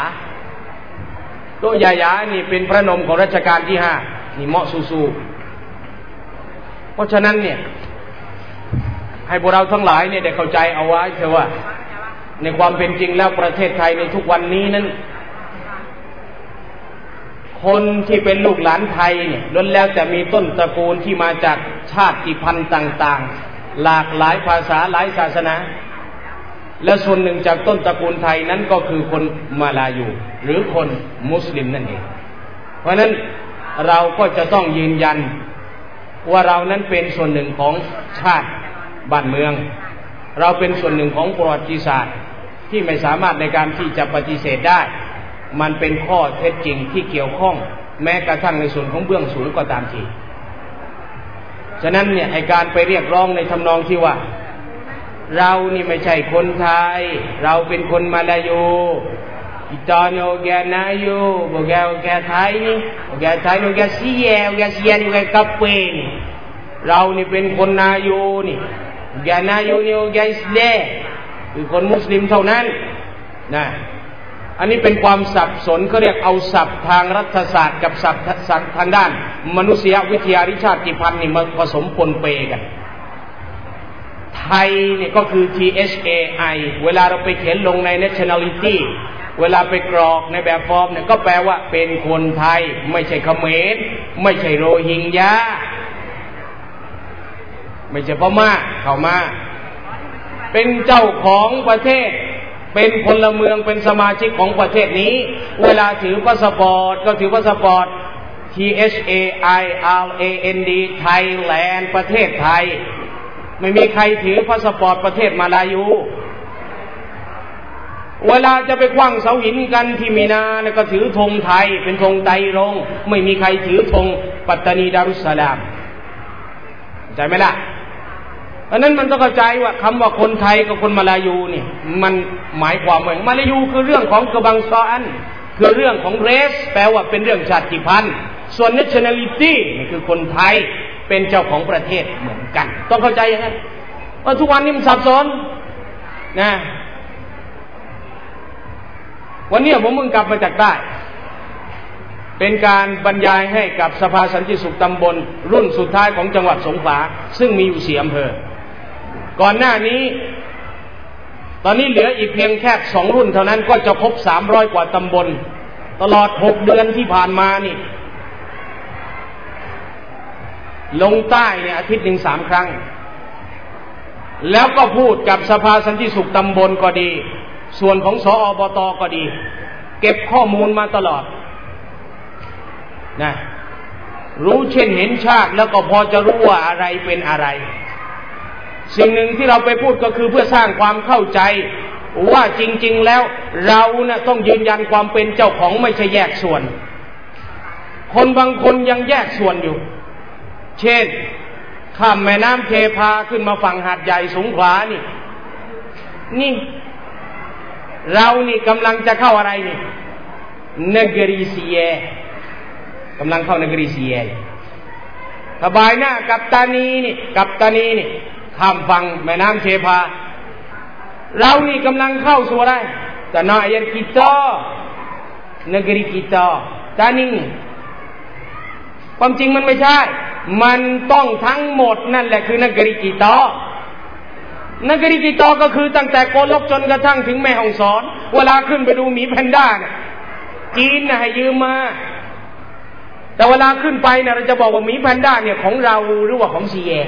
นี่เป็นพระนมของรัชกาลที่5นี่เหมาะซูเพราะฉะนั้นเนี่ยให้พวกเราทั้งหลายเนี่ยได้เข้าใจเอาไว้เถอะว่าในความเป็นจริงแล้วประเทศไทยในทุกวันนี้นั้นคนที่เป็นลูกหลานไทยเนี่ยล้วนแล้วแต่มีต้นตระกูลที่มาจากชาติพันธุ์ต่างๆหลากหลายภาษาหลายศาสนาและส่วนหนึ่งจากต้นตระกูลไทยนั้นก็คือคนมาลายูหรือคนมุสลิมนั่นเองเพราะฉะนั้นเราก็จะต้องยืนยันว่าเรานั้นเป็นส่วนหนึ่งของชาติบ้านเมืองเราเป็นส่วนหนึ่งของประวัติศาสตร์ที่ไม่สามารถในการที่จะปฏิเสธได้มันเป็นข้อเท็จจริงที่เกี่ยวข้องแม้กระทั่งในส่วนของเบื้องสูงก็ตามทีฉะนั้นเนี่ยไอ้การไปเรียกร้องในทำนองที่ว่าเรานี่ไม่ใช่คนไทยเราเป็นคนมาลายูItano ganayo, bogao gatai ni, gatai no gasia ni gape ni. เรานี่เป็นคนนายูนี่กานายูนี่กาอิสลามคือคนมุสลิมเท่านั้นนะอันนี้เป็นความสับสนเขาเรียกเอาศัพท์ทางรัฐศาสตร์กับศัพท์ทางด้านมนุษยวิทยาริชาติพันธุ์นี่มาผสมปนเปกันไทยนี่ก็คือ THAI เวลาเราไปเขียนลงใน nationality เวลาไปกรอกในแบบฟอร์มเนี่ยก็แปลว่าเป็นคนไทยไม่ใช่เขมรไม่ใช่โรฮิงญาไม่ใช่พม่าเข้ามาเป็นเจ้าของประเทศเป็นพลเมืองเป็นสมาชิกของประเทศนี้เวลาถือพาสปอร์ตก็ถือพาสปอร์ต THAILAND ไทยแลนด์ประเทศไทยไม่มีใครถือพาสปอร์ตประเทศมาลายูเวลาจะไปขว้างเสาหินกันที่มีนาเนี่ยก็ถือธงไทยเป็นธงไตรรงค์ไม่มีใครถือธงปัตตานีดารุสสลามเข้าใจไหมล่ะเพราะนั้นมันต้องเข้าใจว่าคำว่าคนไทยกับคนมาลายูเนี่ยมันหมายความว่ามาลายูคือเรื่องของกบังซอนคือเรื่องของเรสแปลว่าเป็นเรื่องชาติพันธุ์ส่วน nationality นี่คือคนไทยเป็นเจ้าของประเทศเหมือนกันต้องเข้าใจอย่างนั้นเพราะทุกวันนี้มันสับสนนะวันนี้ผมเพิ่งกลับมาจากใต้เป็นการบรรยายให้กับสภาสันติสุขตำบลรุ่นสุดท้ายของจังหวัดสงขลาซึ่งมีอยู่4อำเภอก่อนหน้านี้ตอนนี้เหลืออีกเพียงแค่2รุ่นเท่านั้นก็จะครบ300กว่าตำบลตลอด6เดือนที่ผ่านมานี่ลงใต้เนี่ยอาทิตย์หนึ่ง3ครั้งแล้วก็พูดกับสภาสันติสุขตำบลก็ดีส่วนของสอบต.ก็ดีเก็บข้อมูลมาตลอดนะรู้เช่นเห็นชาติแล้วก็พอจะรู้ว่าอะไรเป็นอะไรสิ่งหนึ่งที่เราไปพูดก็คือเพื่อสร้างความเข้าใจว่าจริงๆแล้วเราเนี่ยต้องยืนยันความเป็นเจ้าของไม่ใช่แยกส่วนคนบางคนยังแยกส่วนอยู่เช่นข้ามแม่น้ำเทพาขึ้นมาฝั่งหาดใหญ่สงขลานี่เรานี่กำลังจะเข้าอะไรนี่นกรีซีเยกำลังเข้านกรีซีเยสบายหน้ากัปตันีนี่ข้ามฝั่งแม่น้ำเทพาเรานี่กำลังเข้าสู่อะไรแต่นายนกิตานกรีกิตาตานิงความจริงมันไม่ใช่มันต้องทั้งหมดนั่นแหละคือนกรีกิตานกรีกิตาก็คือตั้งแต่โกลกจนกระทั่งถึงแม่ฮ่องสอนเวลาขึ้นไปดูหมีแพนด้าเนี่ยจีนน่ะให้ยืมมาแต่เวลาขึ้นไปเนี่ยเราจะบอกว่าหมีแพนด้าเนี่ยของเราหรือว่าของซีเอ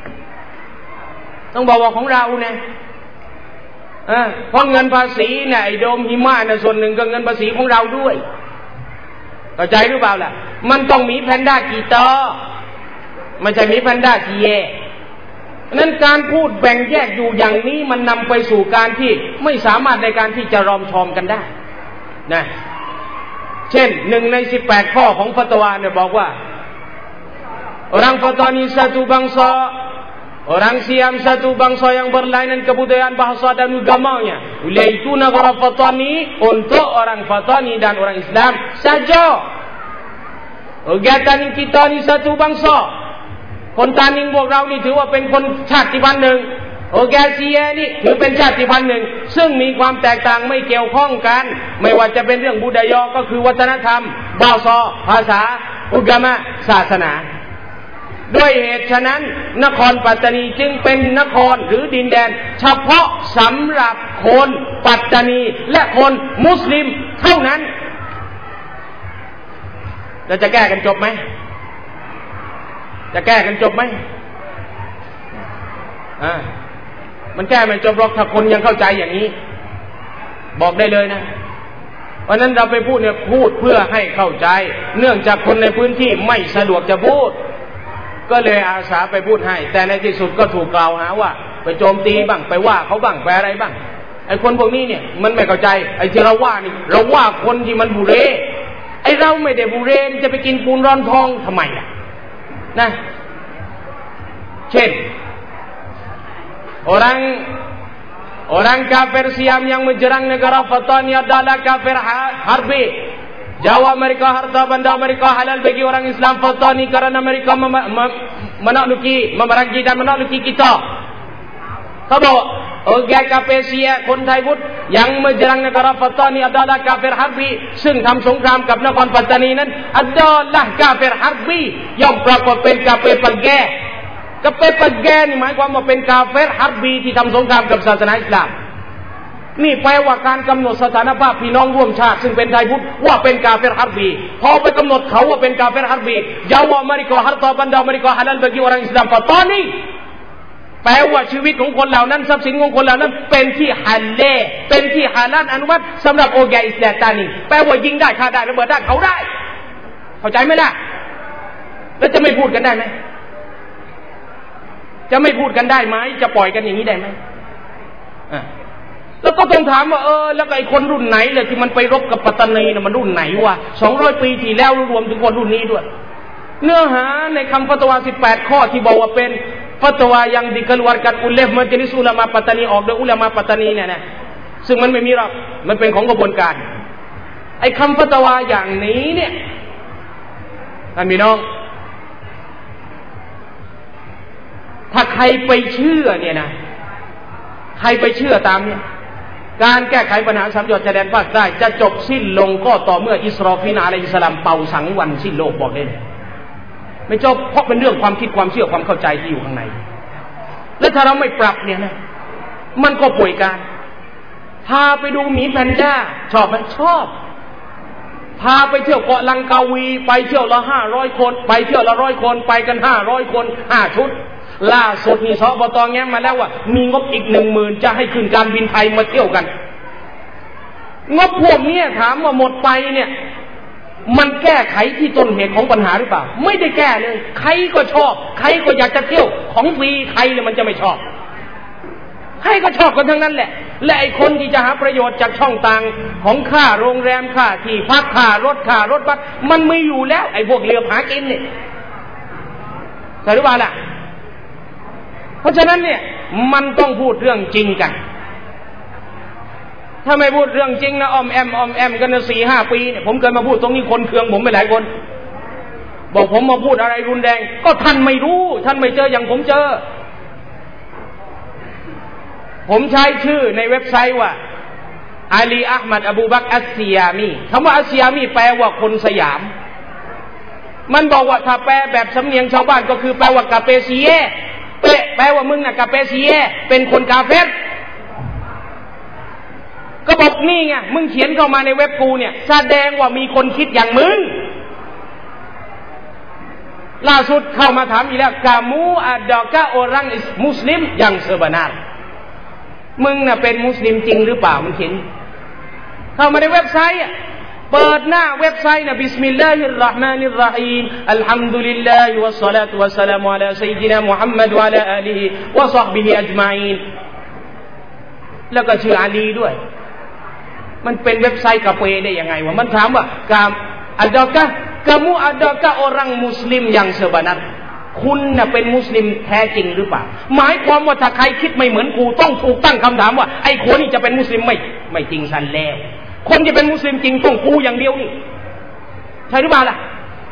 ต้องบอกว่าของเราเนี่ยเพราะเงินภาษีเนี่ยไอ้โดมหิมะเนี่ยส่วนหนึ่งก็เงินภาษีของเราด้วยเข้าใจหรือเปล่าล่ะมันต้องหมีแพนด้ากีตาไม่ใช่หมีแพนด้าซีเอนั้นการพูดแบ่งแยกอยู่อย่างนี้มันนำไปสู่การที่ไม่สามารถในการที่จะรอมชอมกันได้นะเช่น1 ใน 18ข้อของฟัตวาเนี่ยบอกว่า orang Fatani satu bangsa orang Siam satu bangsa yang berlainan kebudayaan bahasa dan agamanya yaitu negara Fatani untuk orang Fatani dan orang Islam saja Ogatan kita ni satu bangsaคนตานิงพวกเรานี่ถือว่าเป็นคนชาติพันธุ์หนึ่งโอแกเซียนี่ถือเป็นชาติพันธุ์หนึ่งซึ่งมีความแตกต่างไม่เกี่ยวข้องกันไม่ว่าจะเป็นเรื่องบูดายอก็คือวัฒนธรรมบาซอภาษาอุกามะศาสนาด้วยเหตุฉะนั้นนครปัตตานีจึงเป็นนครหรือดินแดนเฉพาะสำหรับคนปัตตานีและคนมุสลิมเท่านั้นเราจะแก้กันจบไหมจะแก้กันจบไหมมันแก้ไม่จบหรอกถ้าคนยังเข้าใจอย่างนี้บอกได้เลยนะเพราะนั้นเราไปพูดเนี่ยพูดเพื่อให้เข้าใจเนื่องจากคนในพื้นที่ไม่สะดวกจะพูดก็เลยอาสาไปพูดให้แต่ในที่สุดก็ถูกกล่าวหาว่าไปโจมตีบ้างไปว่าเขาบ้างไปอะไรบ้างไอ้คนพวกนี้เนี่ยมันไม่เข้าใจไอ้ที่เราว่านี่เราว่าคนที่มันบุเรไอ้เราไม่ได้บุเรจะไปกินปูนร้อนทองทำไมล่ะนะเช่น orang kafir Siam yang menyerang negara Fatani adalah kafir harbi Jawa mereka harta benda mereka halal bagi orang Islam Fatani karena mereka memerangi dan menakluki kitaเขาorang kafir Siam คนไทยพุทธ yang menyerang negara Fatani adalah kafir harbi ซึ่งทำสงครามกับนครปัตตานีนั้น adalah kafir harbi ย่อมปรากฏเป็นกาเฟรปักแกกาเฟรปักแกนี่หมายความว่าเป็นกาเฟรฮัรบีที่ทำสงครามกับศาสนาอิสลามนี่แปลว่าการกำหนดสถานภาพพี่น้องร่วมชาติซึ่งเป็นไทยพุทธว่าเป็นกาเฟรฮัรบีพอไปกำหนดเขาว่าเป็นกาเฟรฮัรบียาวะmereka harta benda mereka halal bagi orang Islam Fataniแปลว่าชีวิตของคนเหล่านั้นทรัพย์สินของคนเหล่านั้นเป็นที่ฮัลเลเป็นที่ฮาลาลอนุมัติสำหรับโอแกอิสลามตานีแปลว่ายิงได้ฆ่าได้ระเบิดได้เขาได้เข้าใจไหมล่ะแล้วจะไม่พูดกันได้ไหมจะไม่พูดกันได้ไหมจะปล่อยกันอย่างนี้ได้ไหมแล้วก็ต้องถามว่าแล้วไอ้คนรุ่นไหนเลยที่มันไปรบกับปัตตานีน่ะมันรุ่นไหนวะ200 ปีที่แล้วรวมถึงคนรุ่นนี้ด้วยเนื้อหาในคำฟัตวา18ข้อที่บอกว่าเป็นฟัตวาyang dikeluarkan oleh Majelis Ulama Pattani ออกโดยอุลามะปัตตานีเนี่ยนะซึ่งมันไม่มีหรอกมันเป็นของกระบวนการไอ้คำฟัตวาอย่างนี้เนี่ยท่านพี่น้องถ้าใครไปเชื่อเนี่ยนะใครไปเชื่อตามเนี่ยการแก้ไขปัญหาสามจังหวัดชายแดนภาคใต้จะจบสิ้นลงก็ต่อเมื่ออิสรอฟีลอะลัยฮิสสลามเป่าสังวันสิ้นโลกบอกเลยไม่จบเพราะเป็นเรื่องความคิดความเชื่อความเข้าใจที่อยู่ข้างในและถ้าเราไม่ปรับเนี่ยนะมันก็ป่วยการพาไปดูหมีแพนด้าชอบไหมชอบพาไปเที่ยวเกาะลังกาวีไปเที่ยวละ500คนไปเที่ยวละ100คนไปกัน500คน5ชุดล่าสุดนี่สบต.แง้มมาแล้วว่ามีงบอีก 10,000 จะให้ขึ้นการบินไทยมาเที่ยวกันงบพวกนี้ถามว่าหมดไปเนี่ยมันแก้ไขที่ต้นเหตุของปัญหาหรือเปล่าไม่ได้แก้เลยใครก็ชอบใครก็อยากจะเที่ยวของฟรีใครเลยมันจะไม่ชอบใครก็ชอบกันทั้งนั้นแหละและไอ้คนที่จะหาประโยชน์จากช่องต่างของค่าโรงแรมค่าที่พักค่ารถบัสมันมีอยู่แล้วไอ้พวกเรือหากินเนี่ยใช่หรือเปล่าล่ะเพราะฉะนั้นเนี่ยมันต้องพูดเรื่องจริงกันถ้าไม่พูดเรื่องจริงนะอ้อมแอมกันนะ 4-5 ปีเนี่ยผมเคยมาพูดตรงนี้คนเคืองผมไปหลายคนบอกผมมาพูดอะไรรุนแรงก็ท่านไม่รู้ท่านไม่เจออย่างผมเจอผมใช้ชื่อในเว็บไซต์ว่าอาลีอะห์มัดอบูบักรอัสซิยามีคำว่าอัสซิยามีแปลว่าคนสยามมันบอกว่าถ้าแปลแบบสำเนียงชาวบ้านก็คือแปลว่ากาเปซีเยแปลว่ามึงน่ะกาเปซีเยเป็นคนกาเฟรก็บอกนี่ไงมึงเขียนเข้ามาในเว็บกูเนี่ยแสดงว่ามีคนคิดอย่างมึงล่าสุดเข้ามาถามอีกแล้วกามูอัดดอกะอรังอิสมุสลิมyang sebenarมึงน่ะเป็นมุสลิมจริงหรือเปล่ามึงเขียนเข้ามาในเว็บไซต์เปิดหน้าเว็บไซต์นะบิสมิลลาฮิรเราะห์มานิรเราะฮีมอัลฮัมดุลิลลาฮิวัสศอลาตุวัสสลามุอะลาซัยยินามุฮัมมัดวะอะลาอาลีฮิวะศอฮบิฮิอัจมาอีนแล้วก็ชื่ออาลีด้วยมันเป็นเว็บไซต์กาเฟได้ยังไงวะมันถามว่ากามkamu adakah orang muslim yang sebenarคุณน่ะเป็นมุสลิมแท้จริงหรือเปล่าหมายความว่าถ้าใครคิดไม่เหมือนกูต้องถูกตั้งคำถามว่าไอ้คนนี้จะเป็นมุสลิมไม่จริงสันแล้วคนที่เป็นมุสลิมจริงต้องกูอย่างเดียวนี่ใช่หรือเปล่าล่ะ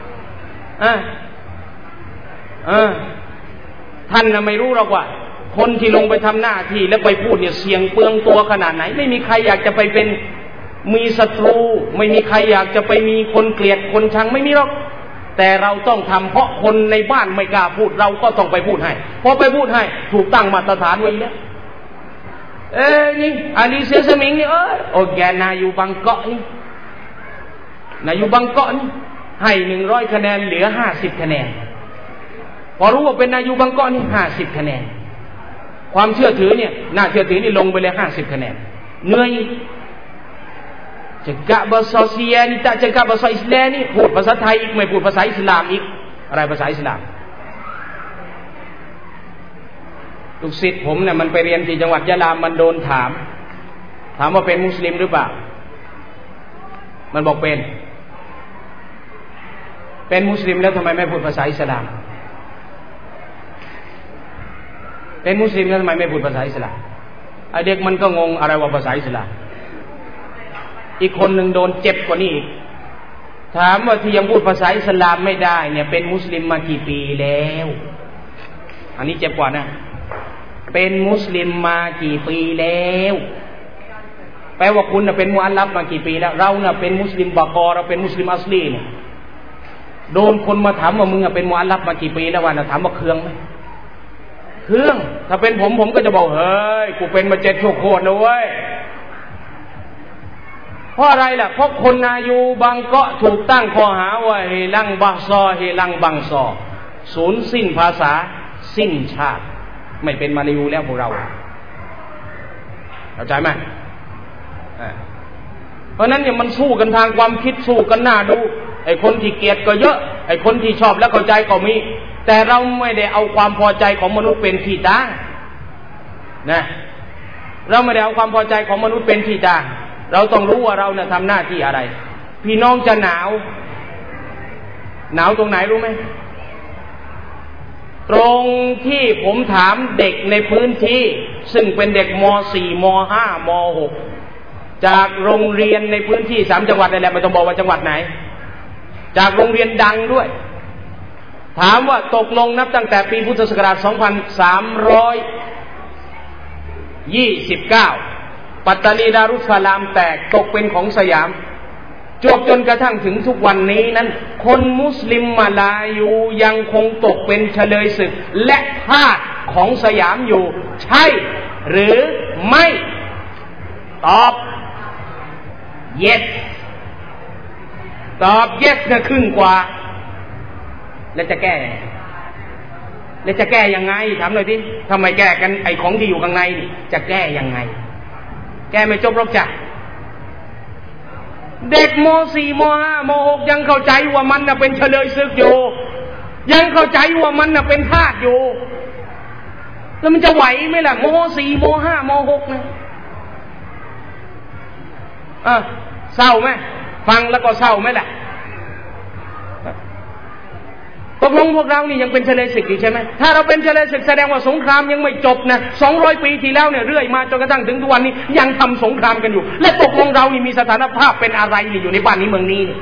ท่านน่ะไม่รู้หรอกว่าคนที่ลงไปทำหน้าที่แล้วไปพูดเนี่ยเสี่ยงเปลืองตัวขนาดไหนไม่มีใครอยากจะไปเป็นมีศัตรูไม่มีใครอยากจะไปมีคนเกลียดคนชังไม่มีหรอกแต่เราต้องทำเพราะคนในบ้านไม่กล้าพูดเราก็ต้องไปพูดให้พอไปพูดให้ถูกตั้งมาตรฐานไว้แล้วนี่อาลีเซซมิงนี่โอเคนาอยู่บางเกาะนี่นาอยู่บางเกาะนี่ให้100คะแนนเหลือ50คะแนนพอรู้ว่าเป็นนาอยู่บางเกาะนี่50คะแนนความเชื่อถือเนี่ยน่าเชื่อถือนี่ลงไปเลย50คะแนนเหนื่อยcakap bahasa Sia ni tak cakap bahasa Islam ni พูดภาษาไทยอีกไม่พูดภาษาอิสลามอีกอะไรภาษาอิสลามลูกศิษย์ผมเนี่ยมันไปเรียนที่จังหวัดยะลามันโดนถามว่าเป็นมุสลิมหรือเปล่ามันบอกเป็นมุสลิมแล้วทำไมไม่พูดภาษาอิสลามเป็นมุสลิมแล้วทำไมไม่พูดภาษาอิสลามไอเด็กมันก็งงอะไรว่าภาษาอิสลามอีกคนหนึ่งโดนเจ็บกว่านี้อีกถามว่าที่ยังพูดภาษาอิสลามไม่ได้เนี่ยเป็นมุสลิมมากี่ปีแล้วอันนี้เจ็บกว่านะเป็นมุสลิมมากี่ปีแล้วแปลว่าคุณน่ะเป็นมุอัลลัฟมากี่ปีแล้วเราน่ะเป็นมุสลิมบากอเราเป็นมุสลิมอัสลีเนี่ยโดนคนมาถามว่ามึงอ่ะเป็นมุอัลลัฟมากี่ปีแล้ววะน่ะถามว่าเคืองไหมเคืองถ้าเป็นผมก็จะบอกเฮ้ยกูเป็นมา7 ชั่วโคตรนะเว้ยเพราะอะไรล่ะเพราะคนนายูบางเกาะถูกตั้งข้อหาว่าเฮลังบังซอสูญสิ้นภาษาสิ้นชาติไม่เป็นมาลายูแล้วพวกเราเข้าใจไหมเพราะนั้นเนี่ยมันสู้กันทางความคิดสู้กันหน้าดูไอ้คนที่เกลียดก็เยอะไอ้คนที่ชอบและเข้าใจก็มีแต่เราไม่ได้เอาความพอใจของมนุษย์เป็นที่ตั้งนะเราไม่ได้เอาความพอใจของมนุษย์เป็นที่ตั้งเราต้องรู้ว่าเราเนี่ยทำหน้าที่อะไรพี่น้องจะหนาวหนาวตรงไหนรู้ไหมตรงที่ผมถามเด็กในพื้นที่ซึ่งเป็นเด็กม.4 ม.5 ม.6 จากโรงเรียนในพื้นที่3จังหวัดนั่นแหละไม่ต้องบอกว่าจังหวัดไหนจากโรงเรียนดังด้วยถามว่าตกลงนับตั้งแต่ปีพุทธศักราช 2329 ปัตตานีดารุสสลามแตกตกเป็นของสยามจบจนกระทั่งถึงทุกวันนี้นั้นคนมุสลิมมาลายูยังคงตกเป็นเฉลยศึกและทาสของสยามอยู่ใช่หรือไม่ตอบ yes ตอบ yes นะครึ่งกว่าแล้วจะแก้ยังไงถามหน่อยดิทำไมแก้กันไอ้ของที่อยู่ข้างในนี่จะแก้ยังไงแก้ไม่จบหรอกจ้ะเด็กม.4 ม.5 ม.6 ยังเข้าใจว่ามันน่ะเป็นเฉลยศึกอยู่ยังเข้าใจว่ามันน่ะเป็นทาสอยู่แล้วมันจะไหวไหมล่ะม.4 ม.5 ม.6 นะเศร้าไหมฟังแล้วก็เศร้าไหมล่ะตกลงพวกเรานี่ยังเป็นเฉลยศึกอยู่ใช่ไหมถ้าเราเป็นเฉลยศึกแสดงว่าสงครามยังไม่จบนะ200 ปีที่แล้วเนี่ยเรื่อยมาจนกระทั่งถึงทุกวันนี้ยังทำสงครามกันอยู่และตกลงเรานี่มีสถานภาพเป็นอะไรนี่อยู่ในบ้านนี้เมืองนี้นี่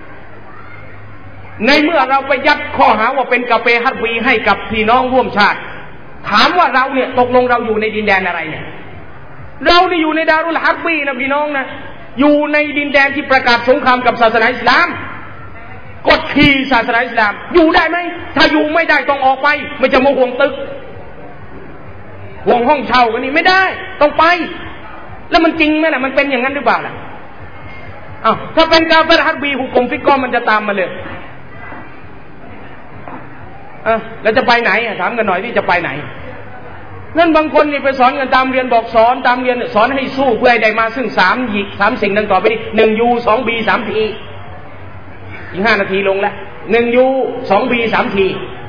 ในเมื่อเราไปยัดข้อหาว่าเป็นกาเฟฮัตวีให้กับพี่น้องร่วมชาติถามว่าเราเนี่ยตกลงเราอยู่ในดินแดนอะไรเนี่ยเรานี่อยู่ในดารุลฮัตวีนะพี่น้องนะอยู่ในดินแดนที่ประกาศสงครามกับศาสนาอิสลามกดขี่ศาสนาอิสลามอยู่ได้ไหมถ้าอยู่ไม่ได้ต้องออกไปไม่จะมาห่วงตึกห่วงห้องเช่ากันนี่ไม่ได้ต้องไปแล้วมันจริงไหมล่ะมันเป็นอย่างนั้นหรือเปล่าล่ะถ้าเป็นกาเฟรฮัตบีฮุกมฟิกกอมันจะตามมาเลยแล้วจะไปไหนถามกันหน่อยที่จะไปไหนนั่นบางคนนี่ไปสอนกันตามเรียนบอกสอนตามเรียนสอนให้สู้เพื่อให้ได้มาซึ่ง3สิ่งดังต่อไปนี้ 1U 2B 3Tอีก5 นาทีลงแล้ว 1U 2B 3T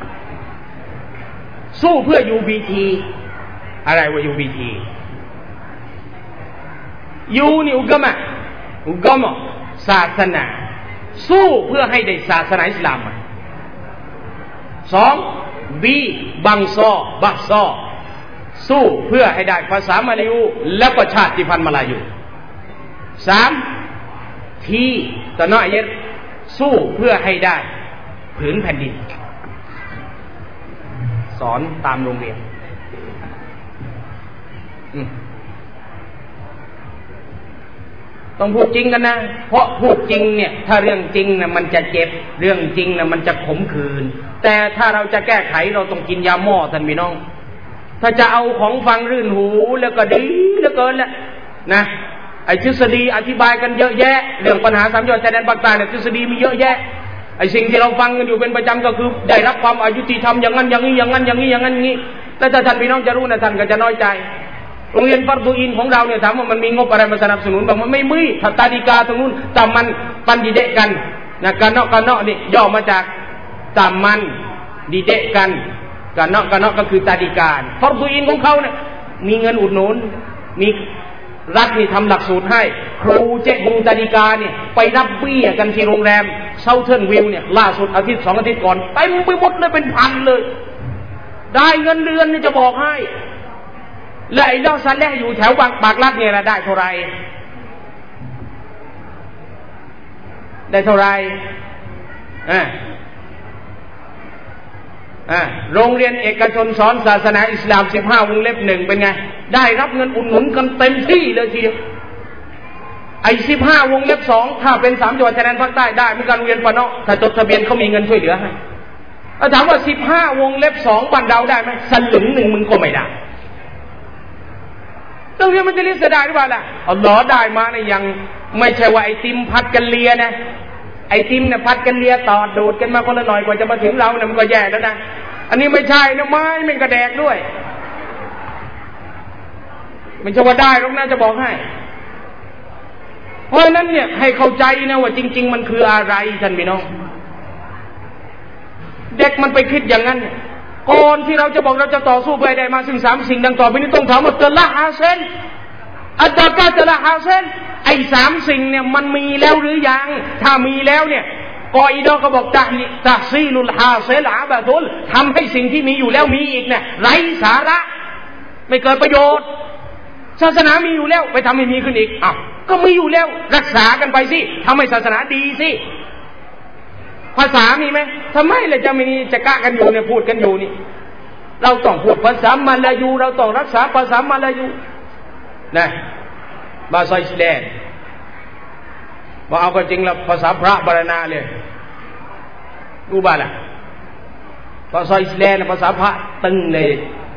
สู้เพื่อ UBT อะไรวะ UBT U นี่อุกมะศาสนาสู้เพื่อให้ได้ศาสนาอิสลาม 2B บังซอสู้เพื่อให้ได้ภาษามาลายูและก็ชาติพันธุ์มาลายู 3T ตะนอยสู้เพื่อให้ได้ผืนแผ่นดินสอนตามโรงเรียนต้องพูดจริงกันนะเพราะพูดจริงเนี่ยถ้าเรื่องจริงนะมันจะเจ็บเรื่องจริงนะมันจะขมขื่นแต่ถ้าเราจะแก้ไขเราต้องกินยาหม้อท่านพี่น้องถ้าจะเอาของฟังรื่นหูแล้วก็ดีเหลือเกินแล้วนะไอ้ทฤษฎีอธิบายกันเยอะแยะเรื่องปัญหา3 จังหวัดชายแดนภาคใต้เนี่ยทฤษฎีมีเยอะแยะไอ้สิ่งที่เราฟังกันอยู่เป็นประจำก็คือได้รับความอายุติธรรมอย่างนั้นอย่างนี้อย่างนั้นอย่างนี้อย่างนั้นอย่างนี้แล้วถ้าท่านพี่น้องจะรู้นะท่านก็จะน้อยใจโรงเรียนฟัรดูอินของเราเนี่ยถามว่ามันมีงบอะไรมาสนับสนุนบ้างมันไม่มีถ้าตาดีกาตรงนู้นตามมันปันดีเดะกันนะกันเนาะนี่ย่อมาจากตามมันดีเดะกันกันเนาะก็คือตาดีกาฟัรดูอินของเขาเนี่ยมีเงินอุดหนุนมีรัฐนี่ทำหลักสูตรให้ครูเจ๊บูตาดีกาเนี่ยไปรับเบี้ยกันที่โรงแรมเซาเทิร์นวิวเนี่ยล่าสุดอาทิตย์2 อาทิตย์ก่อนเต็มไปหมดเลยเป็นพันเลยได้เงินเดือนนี่จะบอกให้และไอ้เล่าซันแรกอยู่แถวบางรัฐเนี่ยได้เท่าไรโรงเรียนเอกชนสอนศาสนาอิสลาม15 วงเล็บ 1เป็นไงได้รับเงินอุดหนุนกันเต็มที่เลยทีเดียวไอ้15 วงเล็บ 2ถ้าเป็น3 จังหวัดชายแดนภาคใต้ได้เหมือนกันโรงเรียนปะเนาะถ้าจดทะเบียนเขามีเงินช่วยเหลือให้ถามว่า15 วงเล็บ 2บ้านเราได้ไหมสลึงหนึ่งมึงก็ไม่ได้โรงเรียนมันจะเรียกเสียดายหรือเปล่าล่ะอัลลอฮ์ได้มาเนี่ยยังไม่ใช่ว่าไอติมพัดกันเลียนะไอติมเนี่ยพัดกันเลียต่อดูดกันมาคนละหน่อยกว่าจะมาถึงเราเนี่ยมันก็แย่แล้วนะอันนี้ไม่ใช่นะไม่กระแดกด้วยมันจะว่าได้หรอกนะจะบอกให้เพราะนั้นเนี่ยให้เข้าใจนะว่าจริงๆมันคืออะไรท่านพี่น้องเด็กมันไปคิดอย่างนั้นก่อนที่เราจะบอกเราจะต่อสู้ไปได้มาซึ่ง3 สิ่งดังต่อไปนี้ต้องถามว่าจะละฮาเซนอัตตาจะละฮาเซนไอ้3 สิ่งเนี่ยมันมีแล้วหรือยังถ้ามีแล้วเนี่ยกออิดอก็บอกตะซีลุลฮาซิลอาบะตุลทำให้สิ่งที่มีอยู่แล้วมีอีกเนี่ยไร้สาระไม่เกิดประโยชน์ศาสนามีอยู่แล้วไปทำให้มีขึ้นอีกอ้าวก็มีอยู่แล้วรักษากันไปสิทำให้ศาสนาดีสิภาษามีไหมทำไมเราจะมีจะกะกันอยู่เนี่ยพูดกันอยู่นี่เราต้องพูดภาษามาลายูเราต้องรักษาภาษามาลายูนะภาษาอิสลามว่าเอาก็จริงแล้วภาษาพระบารณาเลยดูบ้าล่ะภาษาอิสลามภาษาพระตึงเลย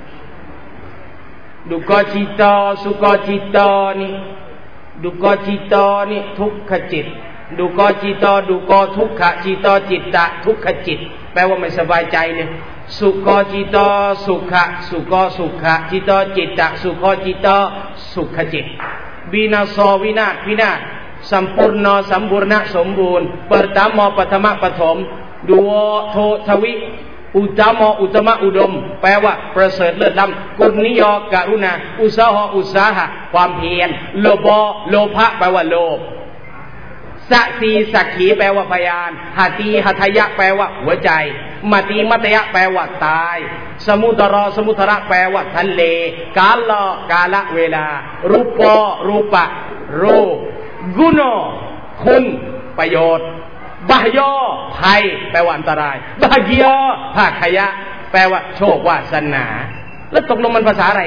duka cita suka cita ni duka cita ni ทุกขจิต duka cita duka ทุกขจิตจิตตะทุกขจิตแปลว่าไม่สบายใจเนี่ยสุขจิตสุขสุขสุขจิตจิตตะสุขจิตสุขจิตวินาศวินาศพินาศสัมปุรณสัมบูรณะสมบูรณ์pertama pertamaปฐมduaโททวิอุตมะอุตมะอุดมแปลว่าประเสริฐเลิศล้ำกุณยกรุณาอุตสาหะอุตสาหะความเพียรโลภโลภะแปลว่าโลภสักขีสักขีแปลว่าพยานหัตถีหัตถยะแปลว่าหัวใจมติมัตยะแปลว่าตายสมุทรสมุทระแปลว่าทะเลกาลกาลเวลารูปรูปะรูปกุณคุณประโยชน์บาหยอภัยแปลว่าอันตรายบาหยอภาคยะแปลว่าโชควาสนาแล้วตกลงมันภาษาอะไร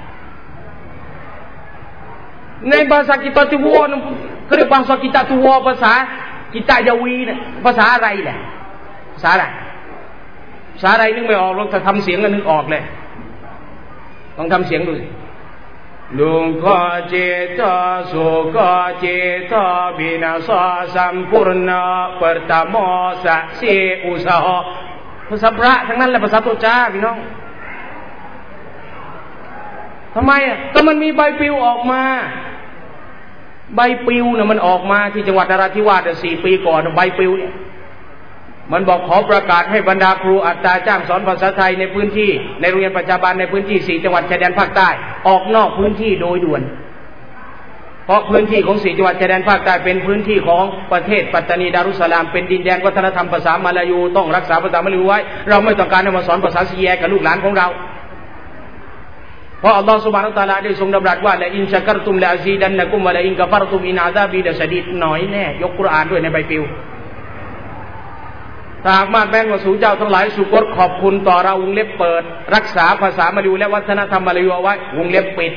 ในภาษาkita tu warเขาเรียกภาษาkita tu warภาษาkitaยาวีเนี่ยภาษาอะไรแหละภาษาอะไรภาษาอะไรนึกไม่ออกลองทำเสียงกันนึกออกเลยลองทำเสียงดูสิDuka cita suka cita binasa sampurna pertama saksi usaha ภาษาพระทั้งนั้นแหละภาษาตัวจ้าพี่น้องทำไมอ่ะก็มันมีใบปลิวออกมาใบปลิวเนี่ยมันออกมาที่จังหวัดนราธิวาส4 ปีก่อนใบปลิวเนี่ยมันบอกขอประกาศให้บรรดาครูอัตราจ้างสอนภาษาไทยในพื้นที่ในโรงเรียนประจำในพื้นที่4 จังหวัดชายแดนภาคใต้ออกนอกพื้นที่โดยด่วนเพราะพื้นที่ของ4 จังหวัดชายแดนภาคใต้เป็นพื้นที่ของประเทศปัตตานีดารุสสลามเป็นดินแดนวัฒนธรรมภาษามาลายูต้องรักษาภาษามาลายูไว้เราไม่ต้องการให้มาสอนภาษาซีแยกับลูกหลานของเราเพราะอัลลอฮฺซุบฮานะฮูวะตะอาลาได้ทรงดำรัสว่าละอินชักรตุมละอาซีดันนะกุมวะละอินกะฟารตุมอินอาซาบีละชะดีดน้อยแน่ยกกุรอานด้วยในใบปลิวถ้าหากมาแม้ว่าสู่เจ้าทั้งหลายสุกรขอบคุณต่อเราวงเล็บเปิดรักษาภาษามาลายูและวัฒนธรรมมาลายูเอาไว้วงเล็บปิด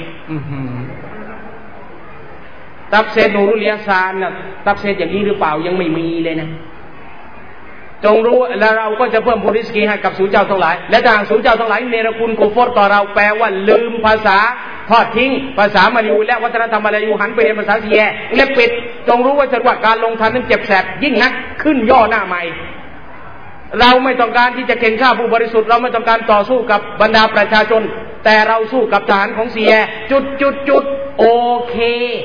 ตับเซนูรุลียซานนะตับเซอย่างนี้หรือเปล่ายังไม่มีเลยนะจงรู้และเราก็จะเพิ่มผลริสกีให้กับสู่เจ้าทั้งหลายและทางสู่เจ้าทั้งหลายเนรคุณกุฟรต่อเราแปลว่าลืมภาษาทอดทิ้งภาษามาลายูและวัฒนธรรมมาลายูหันไปเรียนภาษาซีแยเล็บปิดจงรู้ว่าจังหวะการลงทันนั้นเจ็บแสบยิ่งนักขึ้นย่อหน้าใหม่เราไม่ต้องการที่จะเข็นฆ่าผู้บริสุทธิ์เราไม่ต้องการต่อสู้กับบรรดาประชาชนแต่เราสู้กับทหารของซีแยจุดโอเค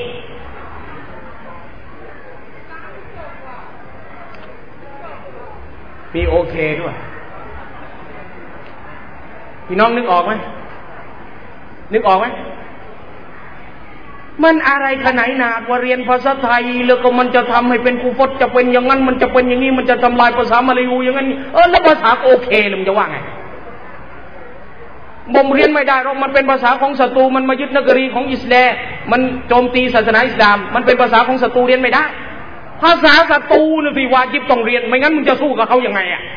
มีโอเคด้วยพี่น้องนึกออกไหมนึกออกไหมมันอะไรขนาดหนาว่าเรียนภาษาไทยแล้วก็มันจะทำให้เป็นกูฟดจะเป็นอย่างนั้นมันจะเป็นอย่างนี้มันจะทำลายภาษามาลายูอย่างนั้นแล้วภาษาโอเคเลยมันจะว่าไงบ่มเรียนไม่ได้หรอกมันเป็นภาษาของศัตรูมันมายึดนกรีของอิสลามมันโจมตีศาสนาอิสลามมันเป็นภาษาของศัตรูเรียนไม่ได้ภาษาศัตรูนี่สิวาญิบต้องเรียนไม่งั้นมึงจะสู้กับเขายังไงอ่ะ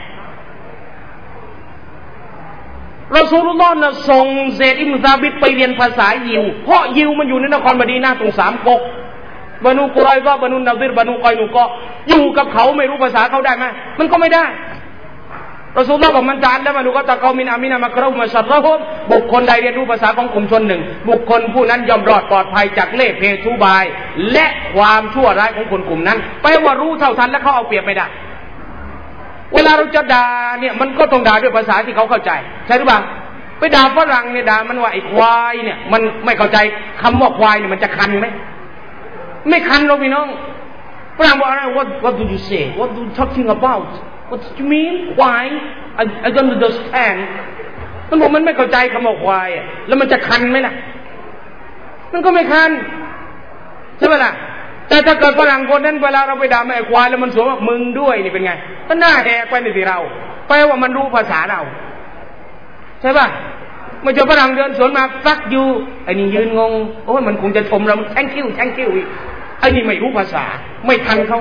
รอซูลุลลอฮ์น่ะส่งเซดอิบนุซาบิตไปเรียนภาษายิวเพราะยิวมันอยู่ในนครมะดีนะห์ตรง3 ก๊กบานูกุไรซะบานูนาซิรบานูกอยนูกออยู่กับเขาไม่รู้ภาษาเขาได้ไหมมันก็ไม่ได้รอซูลุลลอฮ์บอกมันจานแล้วมาดูก็ตะกอมินอามินะมักเรามาชัรเราะฮุมบุคคลใดเรียนรู้ภาษาของกลุ่มชนหนึ่งบุคคลผู้นั้นย่อมรอดปลอดภัยจากเล่ห์เพทุบายและความชั่วร้ายของคนกลุ่มนั้นแปลว่ารู้เท่าทันและเขาเอาเปรียบไม่ได้เวลาเราจะด่าเนี่ยมันก็ต้องด่าด้วยภาษาที่เขาเข้าใจใช่หรือเปล่าไปด่าฝรั่งเนี่ยด่ามันว่าไอ้ควายเนี่ยมันไม่เข้าใจคำว่าควายเนี่ยมันจะคันไหมไม่คันหรอกพี่น้องฝรั่งบอกอะไร what do you say what do you talking about what do you mean ควาย I don't understand มันบอกมันไม่เข้าใจคำว่าควายแล้วมันจะคันไหมล่ะมันก็ไม่คันใช่ไหมล่ะแต่ถ้าเกิดฝรั่งคนนั้นเวลาเราไปด่าแม่ควายแล้วมันสวนว่ามึงด้วยนี่เป็นไงก็หน้าแหกไปในที่เราแปลว่ามันรู้ภาษาเราใช่ป่ะไม่ใช่ฝรั่งเดินสวนมาฟักอยู่ไอ้นี่ยืนงงโอ้ยมันคงจะชมเราแทงคิ้วอีกไอ้นี่ไม่รู้ภาษาไม่ทันเขา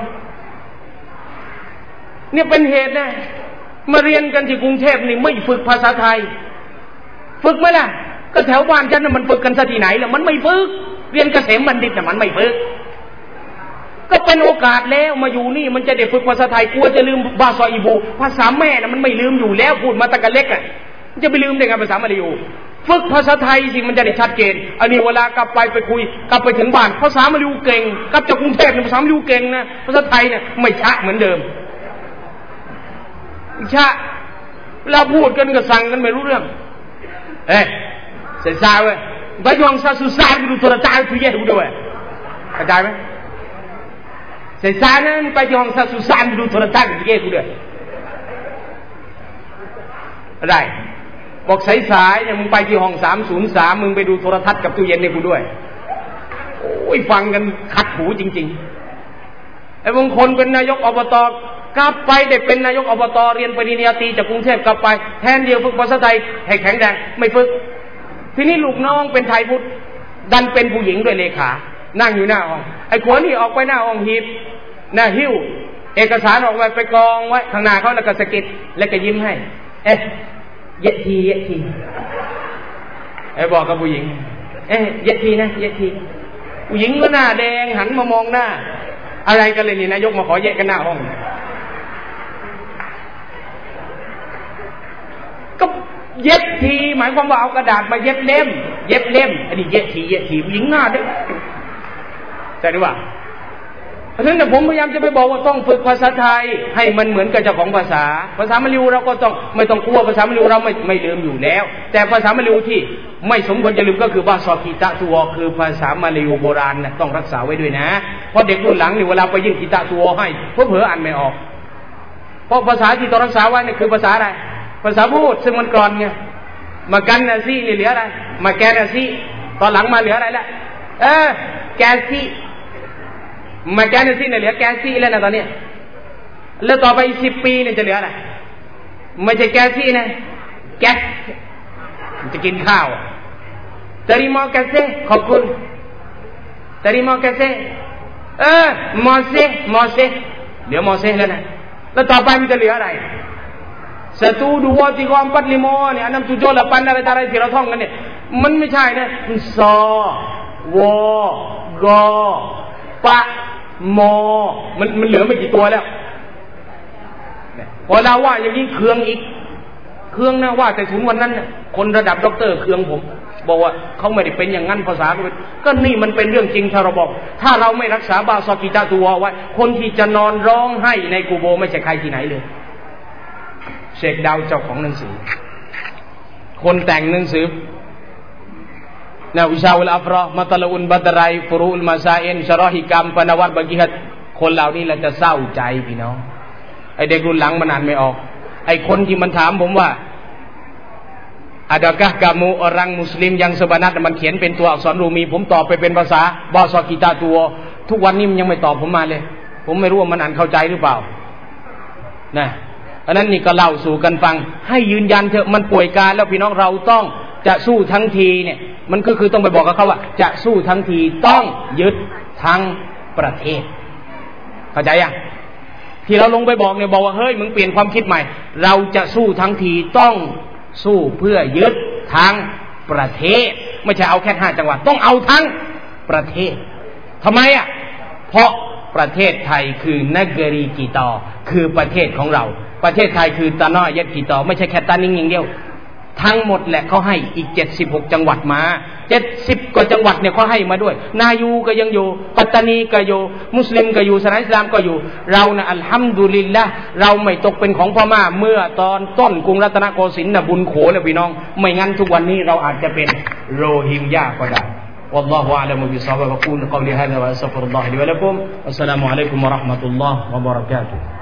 เนี่ยเป็นเหตุนะมาเรียนกันที่กรุงเทพนี่ไม่ฝึกภาษาไทยฝึกไหมล่ะก็แถวบ้านฉันน่ะมันฝึกกันซะที่ไหนล่ะมันไม่ฝึกเรียนเกษมบัณฑิตน่ะมันไม่ฝึกก็เป็นโอกาสแล้วมาอยู่นี่มันจะได้ฝึกภาษาไทยกลัวจะลืมบาซออีบูภาษาแม่น่ะมันไม่ลืมอยู่แล้วพูดมาตั้งแต่เล็กอ่ะจะไปลืมได้ไงภาษามลายูฝึกภาษาไทยสิมันจะได้ชัดเจนอันนี้เวลากลับไปคุยกลับไปถึงบ้านภาษามลายูเก่งกลับจากกรุงเทพภาษามลายูเก่งนะภาษาไทยเนี่ยไม่ชะเหมือนเดิมชะเราพูดกันก็สั่งกันไม่รู้เรื่องเสร็จสายเว้ยไปยองซาสุสานดูโทรทัศน์คุยดูด้วยเข้าใจไหมเสร็จสายนั้นไปยองซาสุสานดูโทรทัศน์คุยดูด้วยอะไรบอกสายเนี่ยมึงไปที่ห้อง303มึงไปดูโทรทัศน์กับตู้เย็นให้กูด้วยโอ้ยฟังกันขัดหูจริงๆไอ้บางคนเป็นนายกอบตกลับไปได้เป็นนายกอบตเรียนปริญญาตรีจากกรุงเทพกลับไปแทนเดียวฝึกภาษาไทยให้แข็งแรงไม่ฝึกทีนี้ลูกน้องเป็นไทยพุทธดันเป็นผู้หญิงด้วยเลขานั่งอยู่หน้าห้องไอ้ขวนี่ออกไปหน้าห้องหีบหน้าหิ้วเอกสารออกไปกองไว้ข้างหน้าเขาแล้วก็สะกิดแล้วก็ยิ้มให้เยะทีไอ้บอกกับผู้หญิงเยะทีนะเยะทีผู้หญิงก็หน้าแดงหันมามองหน้าอะไรกันเลยนี่นายกมาขอเยะกันหน้าห้องก็เย็บทีหมายความว่าเอากระดาษมาเย็บเล่มอันนี้เย็บทีผู้หญิงหน้าด้วยใช่หรือเปล่าเพราะฉะนั้นผมพยายามจะไปบอกว่าต้องฝึกภาษาไทยให้มันเหมือนกับเจ้าของภาษามลายูเราก็ต้องไม่ต้องกลัวภาษามลายูเราไม่ลืมอยู่แล้วแต่ภาษามลายูที่ไม่สมควรจะลืมก็คือบาซอกีตะตัวคือภาษามลายูโบราณนะต้องรักษาไว้ด้วยนะเพราะเด็กรุ่นหลังนี่เวลาไปยื่นกีตะตัวให้เผลออ่านไม่ออกเพราะภาษาที่ต้องรักษาไว้นี่คือภาษาอะไรภาษาพูดซึ่งมันกรอนไงมากันนะซี่เหลืออะไรมาแกนะซี่ตอนหลังมาเหลืออะไรละแกซี่มาแกนะซี่เนี่ยเหลือแกซี่แล้วนะตอนนี้แล้วต่อไป10 ปีเนี่ยจะเหลืออะไรไม่ใช่แกซี่นะแกสจะกินข้าวตรีมอแกซี่ขอบคุณตรีมอแกซี่มอเซเดี๋ยวมอเซแล้วนะแล้วต่อไปมันจะเหลืออะไร1, 2, 3, 4, 5เนี่ยอันนั้น7, 8อะไรต่างๆที่เราท่องกันเนี่ยมันไม่ใช่นะซอวอกอปะมอมันเหลือไม่กี่ตัวแล้วพอเราว่าอย่างนี้เครื่องอีกเครื่องนะว่าแต่ถึงวันนั้นเนี่ยคนระดับด็อกเตอร์เครื่องผมบอกว่าเขาไม่ได้เป็นอย่างนั้นภาษาก็นี่มันเป็นเรื่องจริงถ้าเราบอกถ้าเราไม่รักษาบาซอกีตาตัวไว้คนที่จะนอนร้องไห้ในกูโบไม่ใช่ใครที่ไหนเลยเชคดาวเจ้าของหนังสือคนแต่งหนังสือนะวิชาอุลอัฟรอมัตละอุนบัตไรฟุรุลมาซาอินชะรอฮิกรรมปนวัตบางกิฮัดคนเหล่านี้เราจะเศร้าใจพี่น้องไอเด็กรุ่นหลังมันอ่านไม่ออกไอคนที่มันถามผมว่า adakah kamu orang muslim yang sebenarnya มันเขียนเป็นตัวอักษรรูมีผมตอบไปเป็นภาษาบาซอกีตาตัวทุกวันนี้มันยังไม่ตอบผมมาเลยผมไม่รู้ว่ามันอ่านเข้าใจหรือเปล่านะอันนั้นนี่ก็เล่าสู่กันฟังให้ยืนยันเถอะมันป่วยการแล้วพี่น้องเราต้องจะสู้ทั้งทีเนี่ยมันก็คือต้องไปบอกกับเขาว่าจะสู้ทั้งทีต้องยึดทั้งประเทศเข้าใจยังที่เราลงไปบอกเนี่ยบอกว่าเฮ้ยมึงเปลี่ยนความคิดใหม่เราจะสู้ทั้งทีต้องสู้เพื่อยึดทั้งประเทศไม่ใช่เอาแค่5 จังหวัดต้องเอาทั้งประเทศทำไมอ่ะเพราะประเทศไทยคือนักรีกีตอคือประเทศของเราประเทศไทยคือตาน้อยยัดกีตอไม่ใช่แค่ตานิ่งอย่างเดียวทั้งหมดแหละเขาให้อีก76 จังหวัดมา70 กว่าจังหวัดเนี่ยเขาให้มาด้วยนายูก็ยังอยู่ปัตตานีก็อยู่มุสลิมก็อยู่ศาสนาอิสลามก็อยู่เรานะอัลฮัมดุลิลละห์เราไม่ตกเป็นของพม่าเมื่อตอนต้นกรุงรัตนโกสินทร์นะบุญโขเลยพี่น้องไม่งั้นทุกวันนี้เราอาจจะเป็นโรฮิงญาก็ได้والله أعلم بالصواب وأقول قولي هذا وأستغفر الله لي ولكم والسلام عليكم ورحمة الله وبركاته